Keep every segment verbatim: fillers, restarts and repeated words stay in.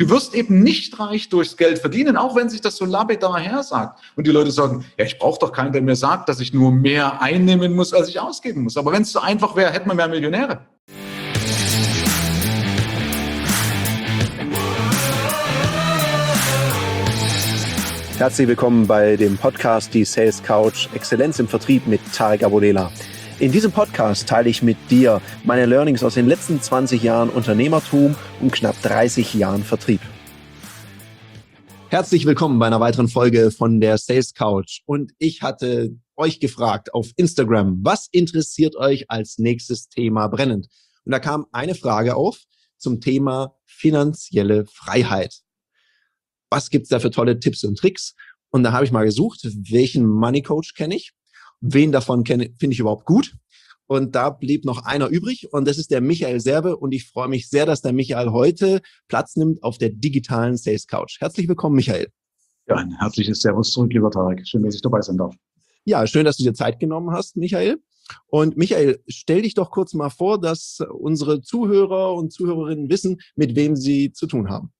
Du wirst eben nicht reich durchs Geld verdienen, auch wenn sich das so lapidar hersagt. Und die Leute sagen, ja, ich brauche doch keinen, der mir sagt, dass ich nur mehr einnehmen muss, als ich ausgeben muss. Aber wenn es so einfach wäre, hätten wir mehr Millionäre. Herzlich willkommen bei dem Podcast Die Sales Couch Exzellenz im Vertrieb mit Tarek Abodela. In diesem Podcast teile ich mit dir meine Learnings aus den letzten zwanzig Jahren Unternehmertum und knapp dreißig Jahren Vertrieb. Herzlich willkommen bei einer weiteren Folge von der Sales Couch. Und ich hatte euch gefragt auf Instagram, was interessiert euch als nächstes Thema brennend? Und da kam eine Frage auf zum Thema finanzielle Freiheit. Was gibt's da für tolle Tipps und Tricks? Und da habe ich mal gesucht, welchen Money Coach kenne ich? Wen davon kenne finde ich überhaupt gut? Und da blieb noch einer übrig und das ist der Michael Serbe. Und ich freue mich sehr, dass der Michael heute Platz nimmt auf der digitalen Sales Couch. Herzlich willkommen, Michael. Ja, ein herzliches Servus zurück, lieber Tarek. Schön, dass ich dabei sein darf. Ja, schön, dass du dir Zeit genommen hast, Michael. Und Michael, stell dich doch kurz mal vor, dass unsere Zuhörer und Zuhörerinnen wissen, mit wem sie zu tun haben.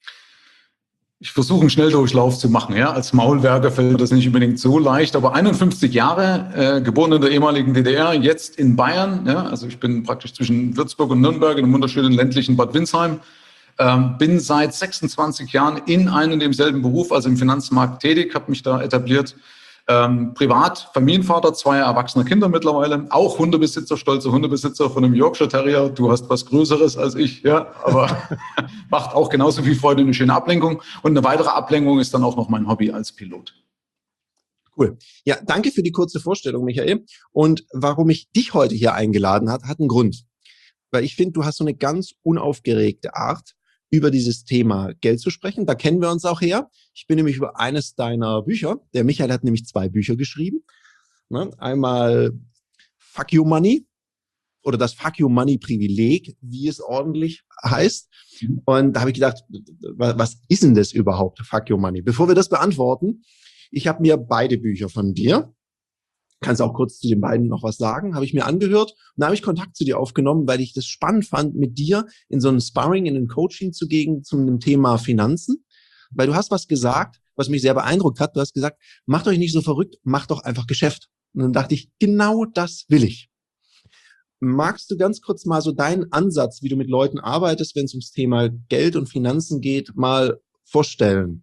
Ich versuche einen Schnelldurchlauf zu machen. Ja, als Maulwerker fällt mir das nicht unbedingt so leicht, aber einundfünfzig Jahre, äh, geboren in der ehemaligen D D R, jetzt in Bayern. Ja, also ich bin praktisch zwischen Würzburg und Nürnberg in einem wunderschönen ländlichen Bad Windsheim. Ähm, bin seit sechsundzwanzig Jahren in einem und demselben Beruf, also im Finanzmarkt tätig, habe mich da etabliert. Ähm, privat, Familienvater, zwei erwachsene Kinder mittlerweile, auch Hundebesitzer, stolzer Hundebesitzer von einem Yorkshire Terrier. Du hast was Größeres als ich, ja, aber macht auch genauso viel Freude, eine schöne Ablenkung. Und eine weitere Ablenkung ist dann auch noch mein Hobby als Pilot. Cool. Ja, danke für die kurze Vorstellung, Michael. Und warum ich dich heute hier eingeladen habe, hat einen Grund. Weil ich finde, du hast so eine ganz unaufgeregte Art, über dieses Thema Geld zu sprechen. Da kennen wir uns auch her. Ich bin nämlich über eines deiner Bücher, der Michael hat nämlich zwei Bücher geschrieben. Ne? Einmal Fuck You Money oder das Fuck You Money Privileg, wie es ordentlich heißt. Und da habe ich gedacht, was ist denn das überhaupt, Fuck You Money? Bevor wir das beantworten, ich habe mir beide Bücher von dir, kannst auch kurz zu den beiden noch was sagen, habe ich mir angehört und da habe ich Kontakt zu dir aufgenommen, weil ich das spannend fand, mit dir in so einem Sparring, in ein Coaching zu gehen zum Thema Finanzen, weil du hast was gesagt, was mich sehr beeindruckt hat. Du hast gesagt, macht euch nicht so verrückt, macht doch einfach Geschäft. Und dann dachte ich, genau das will ich. Magst du ganz kurz mal so deinen Ansatz, wie du mit Leuten arbeitest, wenn es ums Thema Geld und Finanzen geht, mal vorstellen?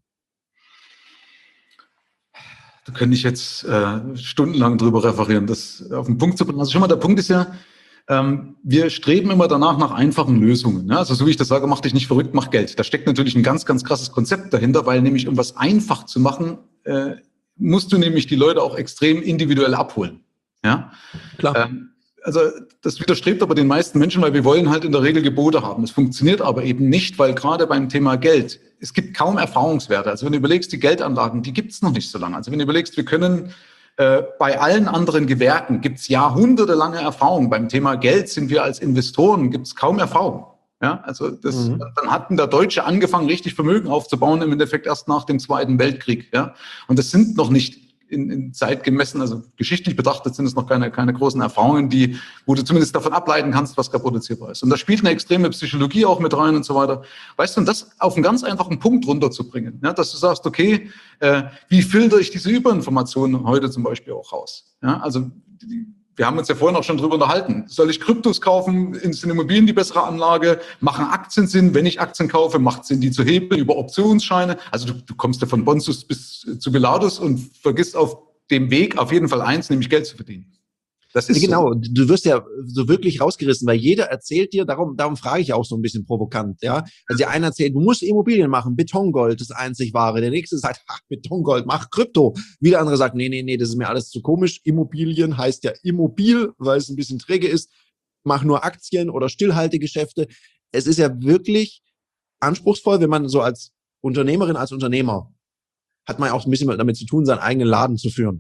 Da könnte ich jetzt äh, stundenlang drüber referieren, das auf den Punkt zu bringen. Also schon mal der Punkt ist ja, ähm, wir streben immer danach nach einfachen Lösungen. Ne? Also so wie ich das sage, mach dich nicht verrückt, mach Geld. Da steckt natürlich ein ganz, ganz krasses Konzept dahinter, weil nämlich, um was einfach zu machen, äh, musst du nämlich die Leute auch extrem individuell abholen. Ja, klar. Ähm, Also das widerstrebt aber den meisten Menschen, weil wir wollen halt in der Regel Gebote haben. Es funktioniert aber eben nicht, weil gerade beim Thema Geld, es gibt kaum Erfahrungswerte. Also wenn du überlegst, die Geldanlagen, die gibt es noch nicht so lange. Also wenn du überlegst, wir können äh, bei allen anderen Gewerken, gibt es jahrhundertelange Erfahrung. Beim Thema Geld sind wir als Investoren, gibt es kaum Erfahrung. Ja, also das, mhm. dann hat der Deutsche angefangen, richtig Vermögen aufzubauen, im Endeffekt erst nach dem Zweiten Weltkrieg. Ja, und das sind noch nicht In, in Zeit gemessen, also geschichtlich betrachtet, sind es noch keine, keine großen Erfahrungen, die, wo du zumindest davon ableiten kannst, was reproduzierbar ist. Und da spielt eine extreme Psychologie auch mit rein und so weiter. Weißt du, und das auf einen ganz einfachen Punkt runterzubringen, ja, dass du sagst, okay, äh, wie filtere ich diese Überinformationen heute zum Beispiel auch raus? Ja, also die, wir haben uns ja vorhin auch schon drüber unterhalten. Soll ich Kryptos kaufen? Sind Immobilien die bessere Anlage? Machen Aktien Sinn? Wenn ich Aktien kaufe, macht es Sinn, die zu hebeln über Optionsscheine? Also du, du kommst ja von Bonzus bis zu Pilatus und vergisst auf dem Weg auf jeden Fall eins, nämlich Geld zu verdienen. Das ist genau, so. Du wirst ja so wirklich rausgerissen, weil jeder erzählt dir, darum, darum frage ich auch so ein bisschen provokant, ja. Also der eine erzählt, du musst Immobilien machen, Betongold, das einzig wahre. Der nächste sagt, ach, Betongold, mach Krypto. Wieder andere sagt, nee, nee, nee, das ist mir alles zu komisch. Immobilien heißt ja immobil, weil es ein bisschen träge ist. Mach nur Aktien oder Stillhaltegeschäfte. Es ist ja wirklich anspruchsvoll, wenn man so als Unternehmerin, als Unternehmer, hat man ja auch ein bisschen damit zu tun, seinen eigenen Laden zu führen.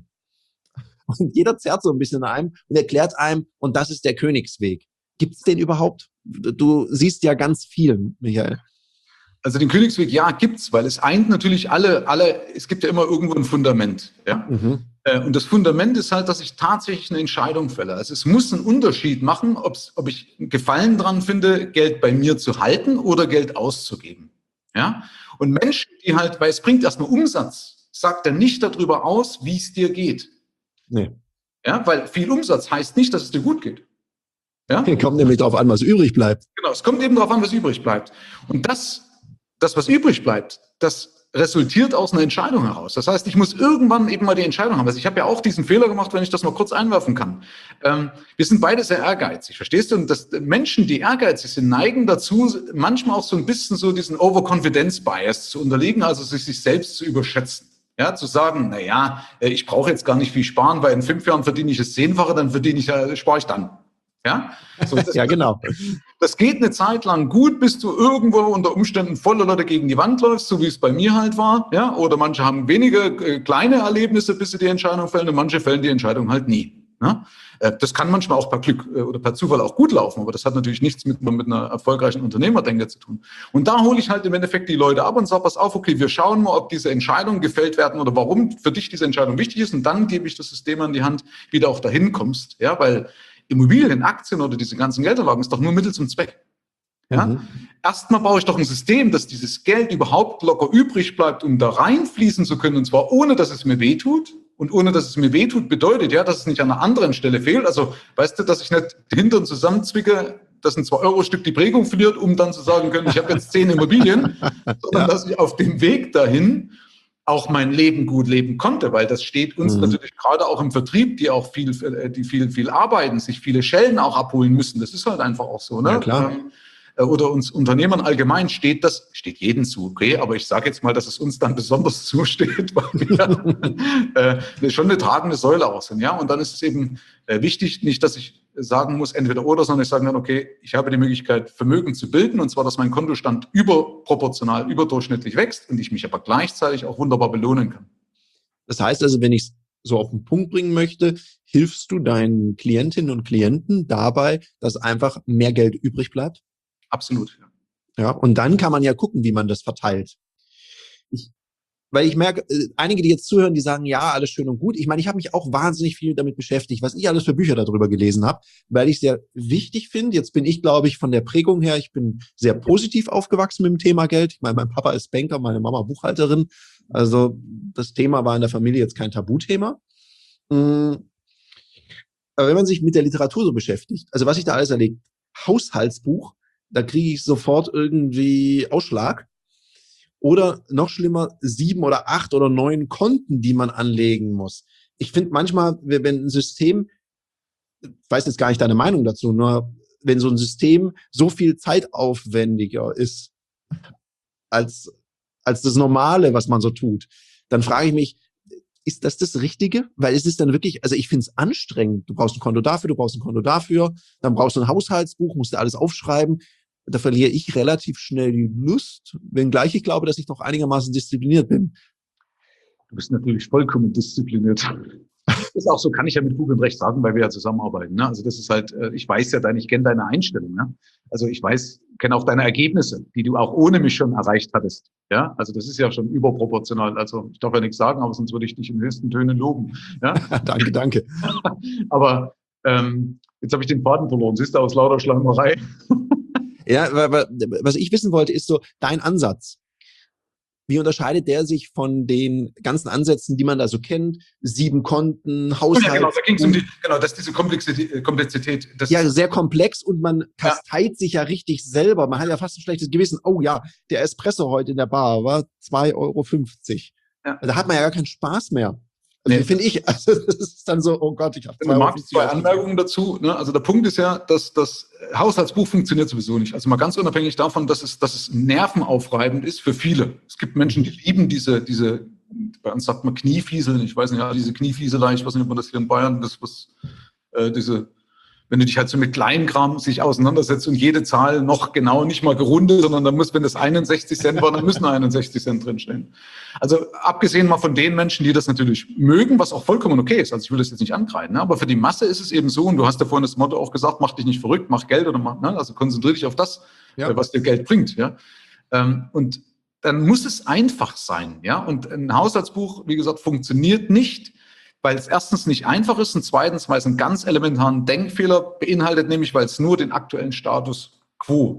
Und jeder zerrt so ein bisschen an einem und erklärt einem, und das ist der Königsweg. Gibt's den überhaupt? Du siehst ja ganz viel, Michael. Also den Königsweg, ja, gibt's, weil es eint natürlich alle, alle, es gibt ja immer irgendwo ein Fundament. Ja? Mhm. Und das Fundament ist halt, dass ich tatsächlich eine Entscheidung fälle. Also es muss einen Unterschied machen, ob's, ob ich einen Gefallen dran finde, Geld bei mir zu halten oder Geld auszugeben. Ja? Und Menschen, die halt, weil es bringt erstmal Umsatz, sagt er nicht darüber aus, wie es dir geht. Nee. Ja? Weil viel Umsatz heißt nicht, dass es dir gut geht. Ja? Kommt nämlich darauf an, was übrig bleibt. Genau, es kommt eben darauf an, was übrig bleibt. Und das, das, was übrig bleibt, das resultiert aus einer Entscheidung heraus. Das heißt, ich muss irgendwann eben mal die Entscheidung haben. Also ich habe ja auch diesen Fehler gemacht, wenn ich das mal kurz einwerfen kann. Ähm, wir sind beide sehr ehrgeizig, verstehst du? Und das, Menschen, die ehrgeizig sind, neigen dazu, manchmal auch so ein bisschen so diesen Overconfidence-Bias zu unterliegen, also sich, sich selbst zu überschätzen. Ja, zu sagen, na ja, ich brauche jetzt gar nicht viel sparen, weil in fünf Jahren verdiene ich das Zehnfache, dann verdiene ich, äh, spare ich dann. Ja, so, das, ja, genau. Das geht eine Zeit lang gut, bis du irgendwo unter Umständen voller Leute gegen die Wand läufst, so wie es bei mir halt war. Ja, oder manche haben wenige äh, kleine Erlebnisse, bis sie die Entscheidung fällen, und manche fällen die Entscheidung halt nie. Ja? Äh, das kann manchmal auch per Glück äh, oder per Zufall auch gut laufen, aber das hat natürlich nichts mit, mit einer erfolgreichen Unternehmerdenke zu tun. Und da hole ich halt im Endeffekt die Leute ab und sage, pass auf, okay, wir schauen mal, ob diese Entscheidungen gefällt werden oder warum für dich diese Entscheidung wichtig ist, und dann gebe ich das System an die Hand, wie du auch dahin kommst. Ja, weil Immobilien, Aktien oder diese ganzen Geldanlagen ist doch nur Mittel zum Zweck. Ja? Mhm. Erstmal baue ich doch ein System, dass dieses Geld überhaupt locker übrig bleibt, um da reinfließen zu können, und zwar ohne, dass es mir wehtut. Und ohne, dass es mir wehtut, bedeutet ja, dass es nicht an einer anderen Stelle fehlt. Also, weißt du, dass ich nicht den Hintern zusammenzwicke, dass ein zwei Euro Stück die Prägung verliert, um dann zu sagen können, ich habe jetzt zehn Immobilien, sondern ja, dass ich auf dem Weg dahin auch mein Leben gut leben konnte, weil das steht uns mhm. natürlich gerade auch im Vertrieb, die auch viel, die viel, viel arbeiten, sich viele Schellen auch abholen müssen. Das ist halt einfach auch so, ne? Ja, klar. Ähm, oder uns Unternehmern allgemein steht das, steht jedem zu, okay, aber ich sage jetzt mal, dass es uns dann besonders zusteht, weil wir äh, schon eine tragende Säule auch sind, ja, und dann ist es eben äh, wichtig, nicht, dass ich sagen muss, entweder oder, sondern ich sage dann, okay, ich habe die Möglichkeit, Vermögen zu bilden, und zwar, dass mein Kontostand überproportional, überdurchschnittlich wächst und ich mich aber gleichzeitig auch wunderbar belohnen kann. Das heißt also, wenn ich es so auf den Punkt bringen möchte, hilfst du deinen Klientinnen und Klienten dabei, dass einfach mehr Geld übrig bleibt? Absolut. Ja. Ja, und dann kann man ja gucken, wie man das verteilt. Ich, weil ich merke, einige, die jetzt zuhören, die sagen, ja, alles schön und gut. Ich meine, ich habe mich auch wahnsinnig viel damit beschäftigt, was ich alles für Bücher darüber gelesen habe, weil ich es sehr wichtig finde. Jetzt bin ich, glaube ich, von der Prägung her, ich bin sehr positiv aufgewachsen mit dem Thema Geld. Ich meine, mein Papa ist Banker, meine Mama Buchhalterin. Also das Thema war in der Familie jetzt kein Tabuthema. Aber wenn man sich mit der Literatur so beschäftigt, also was ich da alles erlebt, Haushaltsbuch, da kriege ich sofort irgendwie Ausschlag. Oder noch schlimmer, sieben oder acht oder neun Konten, die man anlegen muss. Ich finde manchmal, wenn ein System, ich weiß jetzt gar nicht deine Meinung dazu, nur wenn so ein System so viel zeitaufwendiger ist als, als das Normale, was man so tut, dann frage ich mich, ist das das Richtige? Weil es ist dann wirklich, also ich finde es anstrengend. Du brauchst ein Konto dafür, du brauchst ein Konto dafür, dann brauchst du ein Haushaltsbuch, musst du alles aufschreiben. Da verliere ich relativ schnell die Lust, wenngleich ich glaube, dass ich noch einigermaßen diszipliniert bin. Du bist natürlich vollkommen diszipliniert. Das ist auch so, kann ich ja mit Fug und Recht sagen, weil wir ja zusammenarbeiten. Ne? Also das ist halt, ich weiß ja deine, ich kenne deine Einstellung. Ne? Also ich weiß, kenne auch deine Ergebnisse, die du auch ohne mich schon erreicht hattest. Ja, also das ist ja schon überproportional. Also ich darf ja nichts sagen, aber sonst würde ich dich in höchsten Tönen loben. Ja? Danke, danke. Aber ähm, jetzt habe ich den Faden verloren. Siehst du, aus lauter Schleimerei. Ja, was ich wissen wollte, ist so dein Ansatz. Wie unterscheidet der sich von den ganzen Ansätzen, die man da so kennt? Sieben Konten, Haushalt. Ja, genau, da ging es um die, genau, das ist diese Komplexität. Komplexität das ja, sehr komplex, und man kasteit ja. sich ja richtig selber. Man hat ja fast ein schlechtes Gewissen. Oh ja, der Espresso heute in der Bar war zwei Euro fünfzig. Ja. Da hat man ja gar keinen Spaß mehr. Also, nee. Finde ich, also das ist dann so, oh Gott, ich habe zwei, Euro zwei Anmerkungen dazu. Ne? Also der Punkt ist ja, dass das Haushaltsbuch funktioniert sowieso nicht. Also mal ganz unabhängig davon, dass es, dass es nervenaufreibend ist für viele. Es gibt Menschen, die lieben diese, diese, bei uns sagt man Kniefieseln, ich weiß nicht, ja, diese Kniefieselei, ich weiß nicht, ob man das hier in Bayern, das was, äh, diese, wenn du dich halt so mit Kleinkram sich auseinandersetzt und jede Zahl noch genau nicht mal gerundet, sondern dann muss, wenn das einundsechzig Cent war, dann müssen einundsechzig Cent drinstehen. Also abgesehen mal von den Menschen, die das natürlich mögen, was auch vollkommen okay ist, also ich will das jetzt nicht ankreiden, ne? Aber für die Masse ist es eben so, und du hast ja vorhin das Motto auch gesagt, mach dich nicht verrückt, mach Geld oder mach, ne? Also konzentriere dich auf das, ja, was dir Geld bringt. Ja? Und dann muss es einfach sein. Ja? Und ein Haushaltsbuch, wie gesagt, funktioniert nicht, weil es erstens nicht einfach ist und zweitens, weil es einen ganz elementaren Denkfehler beinhaltet, nämlich weil es nur den aktuellen Status quo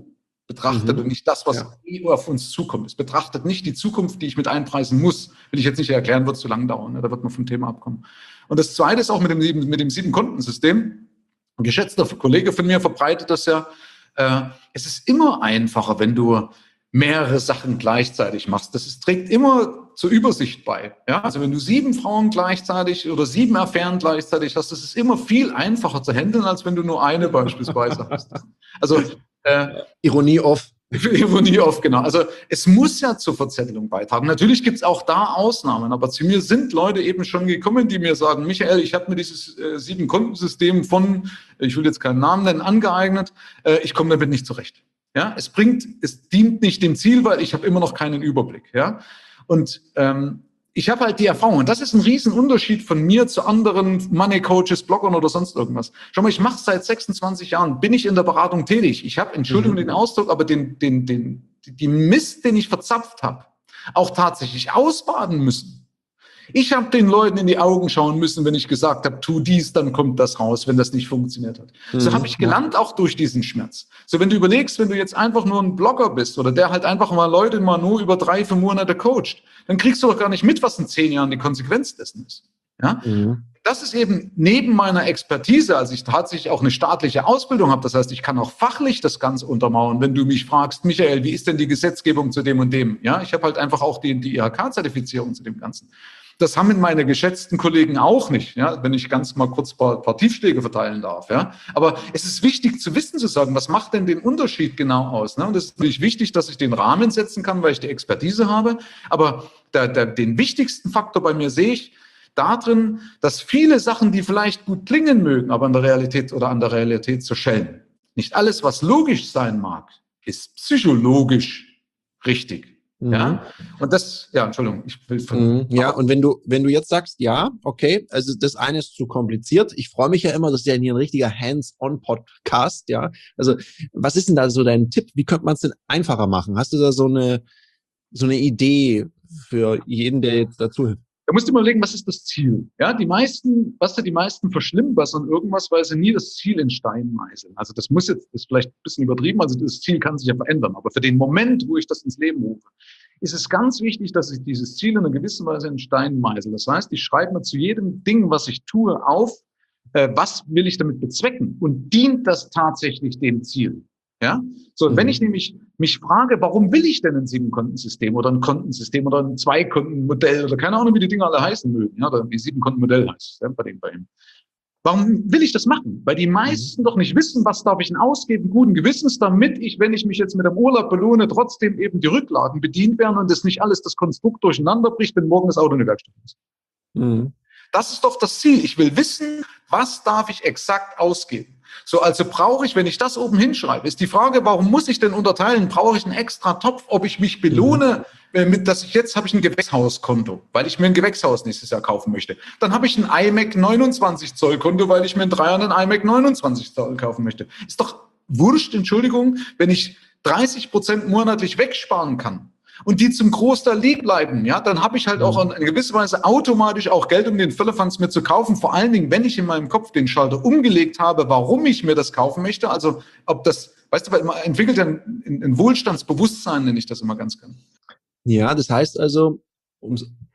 betrachtet Mhm. und nicht das, was Ja. eh auf uns zukommt. Es betrachtet nicht die Zukunft, die ich mit einpreisen muss. Will ich jetzt nicht erklären, wird zu lang dauern. Ne? Da wird man vom Thema abkommen. Und das Zweite ist auch mit dem, mit dem Sieben-Konten-System. Ein geschätzter Kollege von mir verbreitet das ja. Äh, es ist immer einfacher, wenn du mehrere Sachen gleichzeitig machst. Das ist, trägt immer zur Übersicht bei. Ja? Also wenn du sieben Frauen gleichzeitig oder sieben Affären gleichzeitig hast, das ist immer viel einfacher zu handeln, als wenn du nur eine beispielsweise hast. Also äh, Ironie off. Ironie oft, genau. Also es muss ja zur Verzettelung beitragen. Natürlich gibt es auch da Ausnahmen, aber zu mir sind Leute eben schon gekommen, die mir sagen, Michael, ich habe mir dieses äh, Sieben-Kontensystem von, ich will jetzt keinen Namen nennen, angeeignet, äh, ich komme damit nicht zurecht. Ja, es bringt, es dient nicht dem Ziel, weil ich habe immer noch keinen Überblick. Ja, und ähm, ich habe halt die Erfahrung, und das ist ein Riesenunterschied von mir zu anderen Money-Coaches, Bloggern oder sonst irgendwas. Schau mal, ich mache seit sechsundzwanzig Jahren, bin ich in der Beratung tätig. Ich habe, Entschuldigung Mhm. den Ausdruck, aber den, den, den, die Mist, den ich verzapft habe, auch tatsächlich ausbaden müssen. Ich habe den Leuten in die Augen schauen müssen, wenn ich gesagt habe, tu dies, dann kommt das raus, wenn das nicht funktioniert hat. Mhm. So habe ich gelernt, auch durch diesen Schmerz. So, wenn du überlegst, wenn du jetzt einfach nur ein Blogger bist oder der halt einfach mal Leute mal nur über drei, fünf Monate coacht, dann kriegst du doch gar nicht mit, was in zehn Jahren die Konsequenz dessen ist. Ja? Mhm. Das ist eben neben meiner Expertise, als ich tatsächlich auch eine staatliche Ausbildung habe. Das heißt, ich kann auch fachlich das Ganze untermauern. Wenn du mich fragst, Michael, wie ist denn die Gesetzgebung zu dem und dem? Ja, ich habe halt einfach auch die, die I H K-Zertifizierung zu dem Ganzen. Das haben meine geschätzten Kollegen auch nicht, ja, wenn ich ganz mal kurz ein paar, paar Tiefschläge verteilen darf. Ja. Aber es ist wichtig zu wissen, zu sagen, was macht denn den Unterschied genau aus? Ne? Und es ist natürlich wichtig, dass ich den Rahmen setzen kann, weil ich die Expertise habe. Aber der, der, den wichtigsten Faktor bei mir sehe ich darin, dass viele Sachen, die vielleicht gut klingen mögen, aber an der Realität oder an der Realität zerschellen. Nicht alles, was logisch sein mag, ist psychologisch richtig. Mhm. Ja, und das, ja, Entschuldigung, ich will von. Mhm. Ja, und wenn du, wenn du jetzt sagst, ja, okay, also das eine ist zu kompliziert. Ich freue mich ja immer, das ist ja hier ein richtiger Hands-on-Podcast, ja. Also, was ist denn da so dein Tipp? Wie könnte man es denn einfacher machen? Hast du da so eine, so eine Idee für jeden, der jetzt dazu hilft? Da musst du mal überlegen, was ist das Ziel? Ja, die meisten, was da die meisten verschlimmbessern irgendwas, weil sie nie das Ziel in Stein meißeln. Also das muss jetzt, ist vielleicht ein bisschen übertrieben, also das Ziel kann sich ja verändern. Aber für den Moment, wo ich das ins Leben rufe, ist es ganz wichtig, dass ich dieses Ziel in einer gewissen Weise in Stein meißel. Das heißt, ich schreibe mir zu jedem Ding, was ich tue, auf, äh, was will ich damit bezwecken? Und dient das tatsächlich dem Ziel? Ja, so, mhm. Wenn ich nämlich mich frage, warum will ich denn ein Sieben-Konten-System oder ein Kontensystem oder ein Zwei-Konten-Modell oder keine Ahnung, wie die Dinger alle heißen mögen, ja, oder wie Sieben-Konten-Modell heißt, ja, bei dem, bei ihm. Warum will ich das machen? Weil die meisten mhm. doch nicht wissen, was darf ich denn ausgeben, guten Gewissens, damit ich, wenn ich mich jetzt mit dem Urlaub belohne, trotzdem eben die Rücklagen bedient werden und das nicht alles das Konstrukt durcheinander bricht, wenn morgen das Auto in die Werkstatt ist. Mhm. Das ist doch das Ziel. Ich will wissen, was darf ich exakt ausgeben. So, also brauche ich, wenn ich das oben hinschreibe, ist die Frage, warum muss ich denn unterteilen? Brauche ich einen extra Topf, ob ich mich belohne, mhm. mit, dass ich jetzt habe ich ein Gewächshauskonto, weil ich mir ein Gewächshaus nächstes Jahr kaufen möchte. Dann habe ich ein iMac neunundzwanzig Zoll Konto, weil ich mir in drei Jahren ein iMac neunundzwanzig Zoll kaufen möchte. Ist doch wurscht, Entschuldigung, wenn ich dreißig Prozent monatlich wegsparen kann. Und die zum Großteil liegen bleiben, ja, dann habe ich halt auch in gewisser Weise automatisch auch Geld, um den Firlefanz mir zu kaufen. Vor allen Dingen, wenn ich in meinem Kopf den Schalter umgelegt habe, warum ich mir das kaufen möchte. Also ob das, weißt du, man entwickelt ein, ein Wohlstandsbewusstsein, nenne ich das immer ganz gerne. Ja, das heißt also, um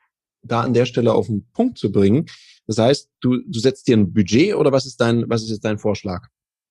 da an der Stelle auf den Punkt zu bringen, das heißt, du, du setzt dir ein Budget oder was ist dein, was ist jetzt dein Vorschlag?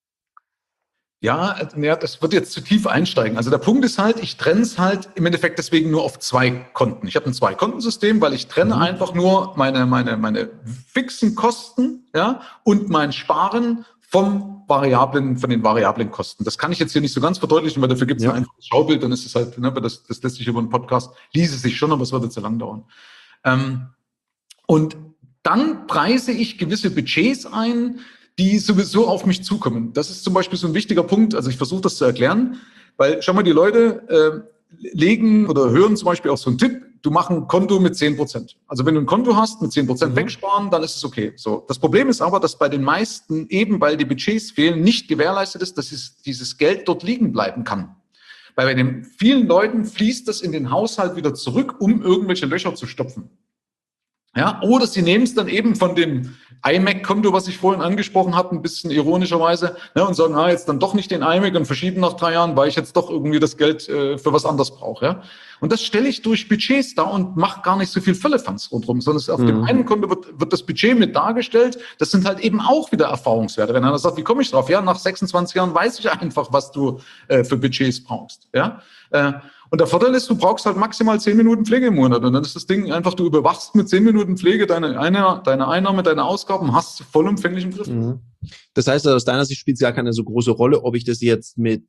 Ja, ja, das wird jetzt zu tief einsteigen. Also der Punkt ist halt, ich trenne es halt im Endeffekt deswegen nur auf zwei Konten. Ich habe ein Zwei-Konten-System, weil ich trenne mhm. einfach nur meine, meine, meine fixen Kosten, ja, und mein Sparen vom variablen, von den variablen Kosten. Das kann ich jetzt hier nicht so ganz verdeutlichen, weil dafür gibt es ja. ein einfaches Schaubild, dann ist es halt, ne, das, das lässt sich über einen Podcast, ließe sich schon, aber es würde zu lang dauern. Ähm, und dann preise ich gewisse Budgets ein, die sowieso auf mich zukommen. Das ist zum Beispiel so ein wichtiger Punkt, also ich versuche das zu erklären, weil schau mal, die Leute äh, legen oder hören zum Beispiel auch so einen Tipp, du machst ein Konto mit zehn Prozent. Also wenn du ein Konto hast mit zehn Prozent mhm. wegsparen, dann ist es okay. So, das Problem ist aber, dass bei den meisten, eben weil die Budgets fehlen, nicht gewährleistet ist, dass es, dieses Geld dort liegen bleiben kann. Weil bei den vielen Leuten fließt das in den Haushalt wieder zurück, um irgendwelche Löcher zu stopfen. Ja, oder sie nehmen es dann eben von dem iMac-Konto, was ich vorhin angesprochen habe, ein bisschen ironischerweise, ne, und sagen, ah, jetzt dann doch nicht den iMac und verschieben nach drei Jahren, weil ich jetzt doch irgendwie das Geld äh, für was anderes brauche. Ja? Und das stelle ich durch Budgets dar und mache gar nicht so viel Völlefanz rundherum, sondern es auf mhm. dem einen Konto wird, wird das Budget mit dargestellt. Das sind halt eben auch wieder Erfahrungswerte. Wenn einer sagt, wie komme ich drauf? Ja, nach sechsundzwanzig Jahren weiß ich einfach, was du äh, für Budgets brauchst. Ja. Äh, Und der Vorteil ist, du brauchst halt maximal zehn Minuten Pflege im Monat. Und dann ist das Ding einfach, du überwachst mit zehn Minuten Pflege deine, eine, deine Einnahme, deine Ausgaben, hast du vollumfänglich im Griff. Mhm. Das heißt, aus deiner Sicht spielt es ja keine so große Rolle, ob ich das jetzt mit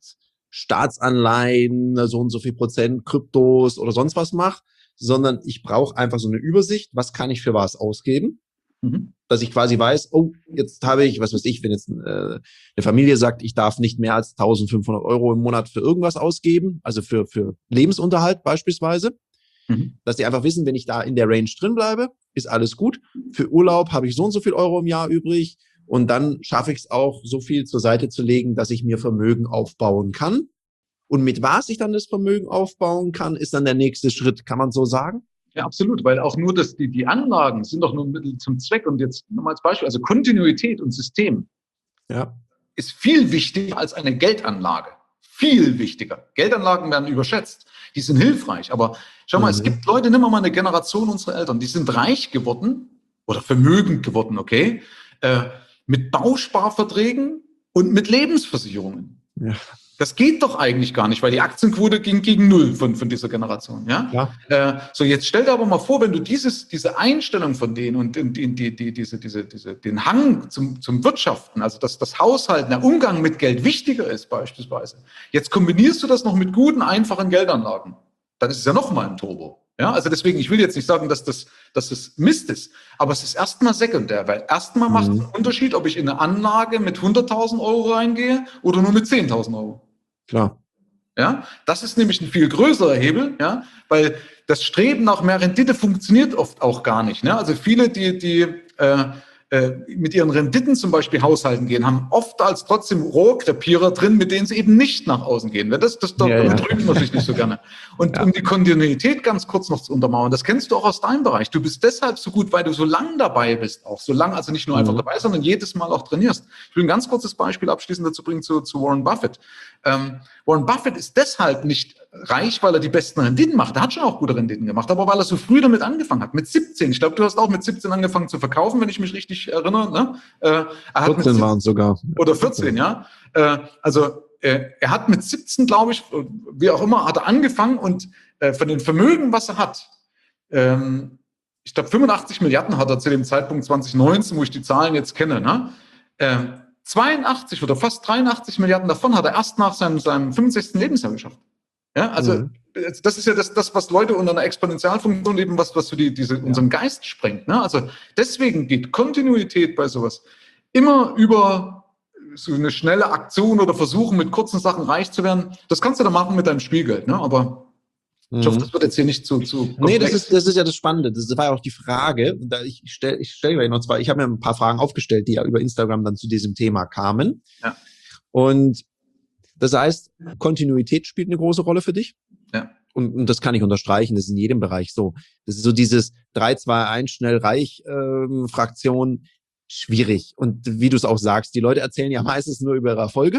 Staatsanleihen, so und so viel Prozent, Kryptos oder sonst was mache, sondern ich brauche einfach so eine Übersicht, was kann ich für was ausgeben. Mhm. Dass ich quasi weiß, oh, jetzt habe ich, was weiß ich, wenn jetzt äh, eine Familie sagt, ich darf nicht mehr als eintausendfünfhundert Euro im Monat für irgendwas ausgeben, also für für Lebensunterhalt beispielsweise, mhm. dass die einfach wissen, wenn ich da in der Range drin bleibe, ist alles gut. Für Urlaub habe ich so und so viel Euro im Jahr übrig und dann schaffe ich es auch, so viel zur Seite zu legen, dass ich mir Vermögen aufbauen kann. Und mit was ich dann das Vermögen aufbauen kann, ist dann der nächste Schritt, kann man so sagen? Ja, absolut, weil auch nur das, die, die Anlagen sind doch nur ein Mittel zum Zweck. Und jetzt nochmal als Beispiel, also Kontinuität und System ja. ist viel wichtiger als eine Geldanlage. Viel wichtiger. Geldanlagen werden überschätzt. Die sind hilfreich. Aber schau mal, mhm. es gibt Leute, nimm mal eine Generation unserer Eltern, die sind reich geworden oder vermögend geworden, okay, äh, mit Bausparverträgen und mit Lebensversicherungen. Ja. Das geht doch eigentlich gar nicht, weil die Aktienquote ging gegen null von, von dieser Generation. Ja? Ja. Äh, so, jetzt stell dir aber mal vor, wenn du dieses, diese Einstellung von denen und die, die, die, diese, diese, diese, den Hang zum, zum Wirtschaften, also dass das Haushalten, der Umgang mit Geld wichtiger ist beispielsweise. Jetzt kombinierst du das noch mit guten, einfachen Geldanlagen. Dann ist es ja nochmal ein Turbo. Ja, also deswegen, ich will jetzt nicht sagen, dass das, dass das Mist ist, aber es ist erstmal sekundär, weil erstmal macht es einen Unterschied, ob ich in eine Anlage mit hunderttausend Euro reingehe oder nur mit zehntausend Euro. Klar. Ja, das ist nämlich ein viel größerer Hebel, ja, weil das Streben nach mehr Rendite funktioniert oft auch gar nicht. Ne? Also viele, die, die äh, äh, mit ihren Renditen zum Beispiel haushalten gehen, haben oft als trotzdem Rohrkrepierer drin, mit denen sie eben nicht nach außen gehen. Das, das, das, ja, damit ja. rühmt man sich nicht so gerne. Und ja. um die Kontinuität ganz kurz noch zu untermauern, das kennst du auch aus deinem Bereich. Du bist deshalb so gut, weil du so lang dabei bist, auch so lang, also nicht nur einfach mhm. dabei, sondern jedes Mal auch trainierst. Ich will ein ganz kurzes Beispiel abschließend dazu bringen zu, zu Warren Buffett. Ähm, Warren Buffett ist deshalb nicht reich, weil er die besten Renditen macht. Er hat schon auch gute Renditen gemacht, aber weil er so früh damit angefangen hat. Mit siebzehn. Ich glaube, du hast auch mit siebzehn angefangen zu verkaufen, wenn ich mich richtig erinnere. Ne? Äh, er hat vierzehn waren es sogar. Oder vierzehn, ja. Äh, also äh, er hat mit siebzehn, glaube ich, wie auch immer, hat er angefangen und äh, von den Vermögen, was er hat, ähm, ich glaube fünfundachtzig Milliarden hat er zu dem Zeitpunkt zwanzig neunzehn, wo ich die Zahlen jetzt kenne, ne? Äh, zweiundachtzig oder fast dreiundachtzig Milliarden davon hat er erst nach seinem, seinem fünfundsechzigsten Lebensjahr geschafft. Ja, also mhm. das ist ja das, das, was Leute unter einer Exponentialfunktion eben, was, was so die, diese, ja. unseren Geist sprengt. Ne? Also deswegen geht Kontinuität bei sowas immer über so eine schnelle Aktion oder Versuchen, mit kurzen Sachen reich zu werden. Das kannst du dann machen mit deinem Spielgeld, ne? Aber ich hoffe, das wird jetzt hier nicht zu, zu komplex. Nee, das ist, das ist ja das Spannende. Das war ja auch die Frage. Da ich stelle ich stell gleich noch zwei. Ich habe mir ein paar Fragen aufgestellt, die ja über Instagram dann zu diesem Thema kamen. Ja. Und das heißt, Kontinuität spielt eine große Rolle für dich. Ja. Und, und das kann ich unterstreichen. Das ist in jedem Bereich so. Das ist so dieses drei zwei eins schnell reich ähm, Fraktion schwierig. Und wie du es auch sagst, die Leute erzählen ja meistens nur über ihre Erfolge.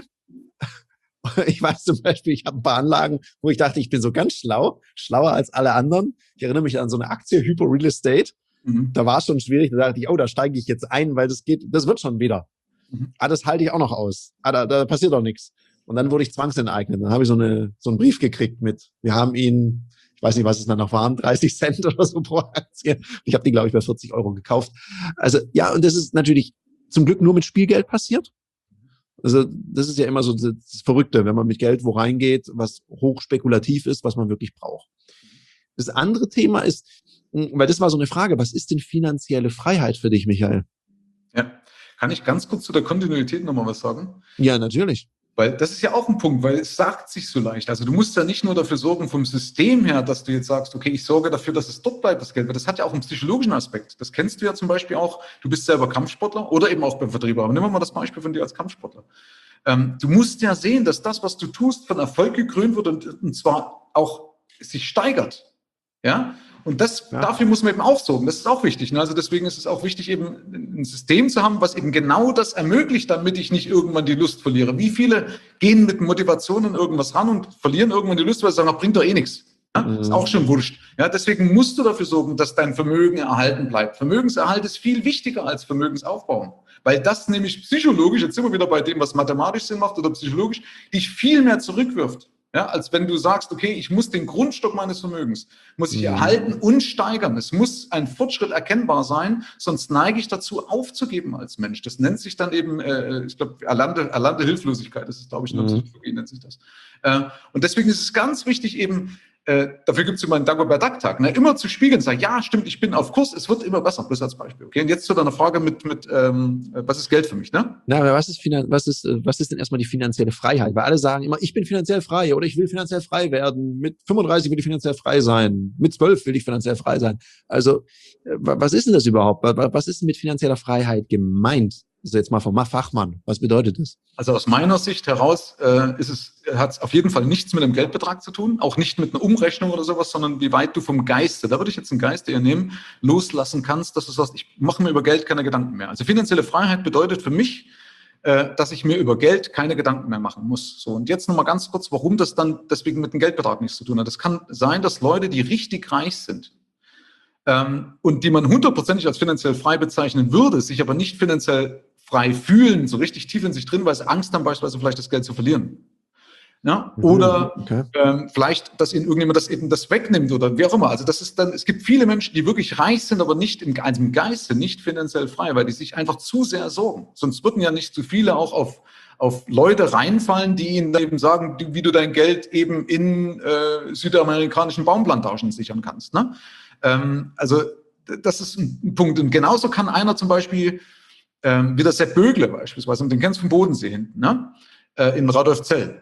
Ich weiß zum Beispiel, ich habe ein paar Anlagen, wo ich dachte, ich bin so ganz schlau, schlauer als alle anderen. Ich erinnere mich an so eine Aktie, Hypo Real Estate. Mhm. Da war es schon schwierig. Da dachte ich, oh, da steige ich jetzt ein, weil das geht, das wird schon wieder. Mhm. Ah, das halte ich auch noch aus. Ah, da, da passiert doch nichts. Und dann wurde ich zwangsenteignet. Dann habe ich so eine so einen Brief gekriegt mit, wir haben ihn, ich weiß nicht, was es dann noch waren, dreißig Cent oder so pro Aktie. Ich habe die, glaube ich, bei vierzig Euro gekauft. Also ja, und das ist natürlich zum Glück nur mit Spielgeld passiert. Also das ist ja immer so das Verrückte, wenn man mit Geld wo reingeht, was hochspekulativ ist, was man wirklich braucht. Das andere Thema ist, weil das war so eine Frage, was ist denn finanzielle Freiheit für dich, Michael? Ja, kann ich ganz kurz zu der Kontinuität nochmal was sagen? Ja, natürlich. Weil das ist ja auch ein Punkt, weil es sagt sich so leicht. Also du musst ja nicht nur dafür sorgen vom System her, dass du jetzt sagst, okay, ich sorge dafür, dass es dort bleibt, das Geld. Weil das hat ja auch einen psychologischen Aspekt. Das kennst du ja zum Beispiel auch. Du bist selber Kampfsportler oder eben auch beim Vertrieb. Aber nehmen wir mal das Beispiel von dir als Kampfsportler. Ähm, du musst ja sehen, dass das, was du tust, von Erfolg gekrönt wird und, und zwar auch sich steigert. Ja? Und das, Ja. dafür muss man eben aufsorgen. Das ist auch wichtig. Ne? Also deswegen ist es auch wichtig, eben ein System zu haben, was eben genau das ermöglicht, damit ich nicht irgendwann die Lust verliere. Wie viele gehen mit Motivation an irgendwas ran und verlieren irgendwann die Lust, weil sie sagen, das bringt doch eh nichts. Ja? Mhm. Ist auch schon wurscht. Ja, deswegen musst du dafür sorgen, dass dein Vermögen erhalten bleibt. Vermögenserhalt ist viel wichtiger als Vermögensaufbau. Weil das nämlich psychologisch, jetzt sind wir wieder bei dem, was mathematisch Sinn macht oder psychologisch, dich viel mehr zurückwirft. Ja, als wenn du sagst, okay, ich muss den Grundstock meines Vermögens, muss ich erhalten und steigern. Es muss ein Fortschritt erkennbar sein, sonst neige ich dazu, aufzugeben als Mensch. Das nennt sich dann eben, äh, ich glaube, erlernte, erlernte Hilflosigkeit. Das ist, glaube ich, in der Psychologie nennt sich das. Äh, und deswegen ist es ganz wichtig eben, Äh, dafür gibt es immer einen Dagobert Duck-Tag, ne? Immer zu spiegeln, sagen, ja, stimmt, ich bin auf Kurs, es wird immer besser, bloß als Beispiel. Okay, und jetzt zu deiner Frage mit, mit ähm, was ist Geld für mich, ne? Na, aber was ist, was ist, was ist denn erstmal die finanzielle Freiheit? Weil alle sagen immer, ich bin finanziell frei oder ich will finanziell frei werden. Mit fünfunddreißig will ich finanziell frei sein. Mit zwölf will ich finanziell frei sein. Also, was ist denn das überhaupt? Was ist denn mit finanzieller Freiheit gemeint? Also jetzt mal vom Fachmann. Was bedeutet das? Also aus meiner Sicht heraus äh, ist es, hat es auf jeden Fall nichts mit einem Geldbetrag zu tun, auch nicht mit einer Umrechnung oder sowas, sondern wie weit du vom Geiste, da würde ich jetzt einen Geist eher nehmen, loslassen kannst, dass du sagst, ich mache mir über Geld keine Gedanken mehr. Also finanzielle Freiheit bedeutet für mich, äh, dass ich mir über Geld keine Gedanken mehr machen muss. So, und jetzt nochmal ganz kurz, warum das dann deswegen mit einem Geldbetrag nichts zu tun hat. Das kann sein, dass Leute, die richtig reich sind, ähm, und die man hundertprozentig als finanziell frei bezeichnen würde, sich aber nicht finanziell frei fühlen, so richtig tief in sich drin, weil sie Angst haben, beispielsweise vielleicht das Geld zu verlieren. Ja? Oder okay. ähm, vielleicht, dass ihnen irgendjemand das eben das wegnimmt oder wie auch immer. Also das ist dann, es gibt viele Menschen, die wirklich reich sind, aber nicht im, also im Geiste, nicht finanziell frei, weil die sich einfach zu sehr sorgen. Sonst würden ja nicht zu viele auch auf, auf Leute reinfallen, die ihnen eben sagen, wie du dein Geld eben in äh, südamerikanischen Baumplantagen sichern kannst. Ne? Ähm, also das ist ein Punkt. Und genauso kann einer zum Beispiel Ähm, wie der Sepp Bögle beispielsweise, und den kennst du vom Bodensee hinten, ne? äh, in Radolfzell.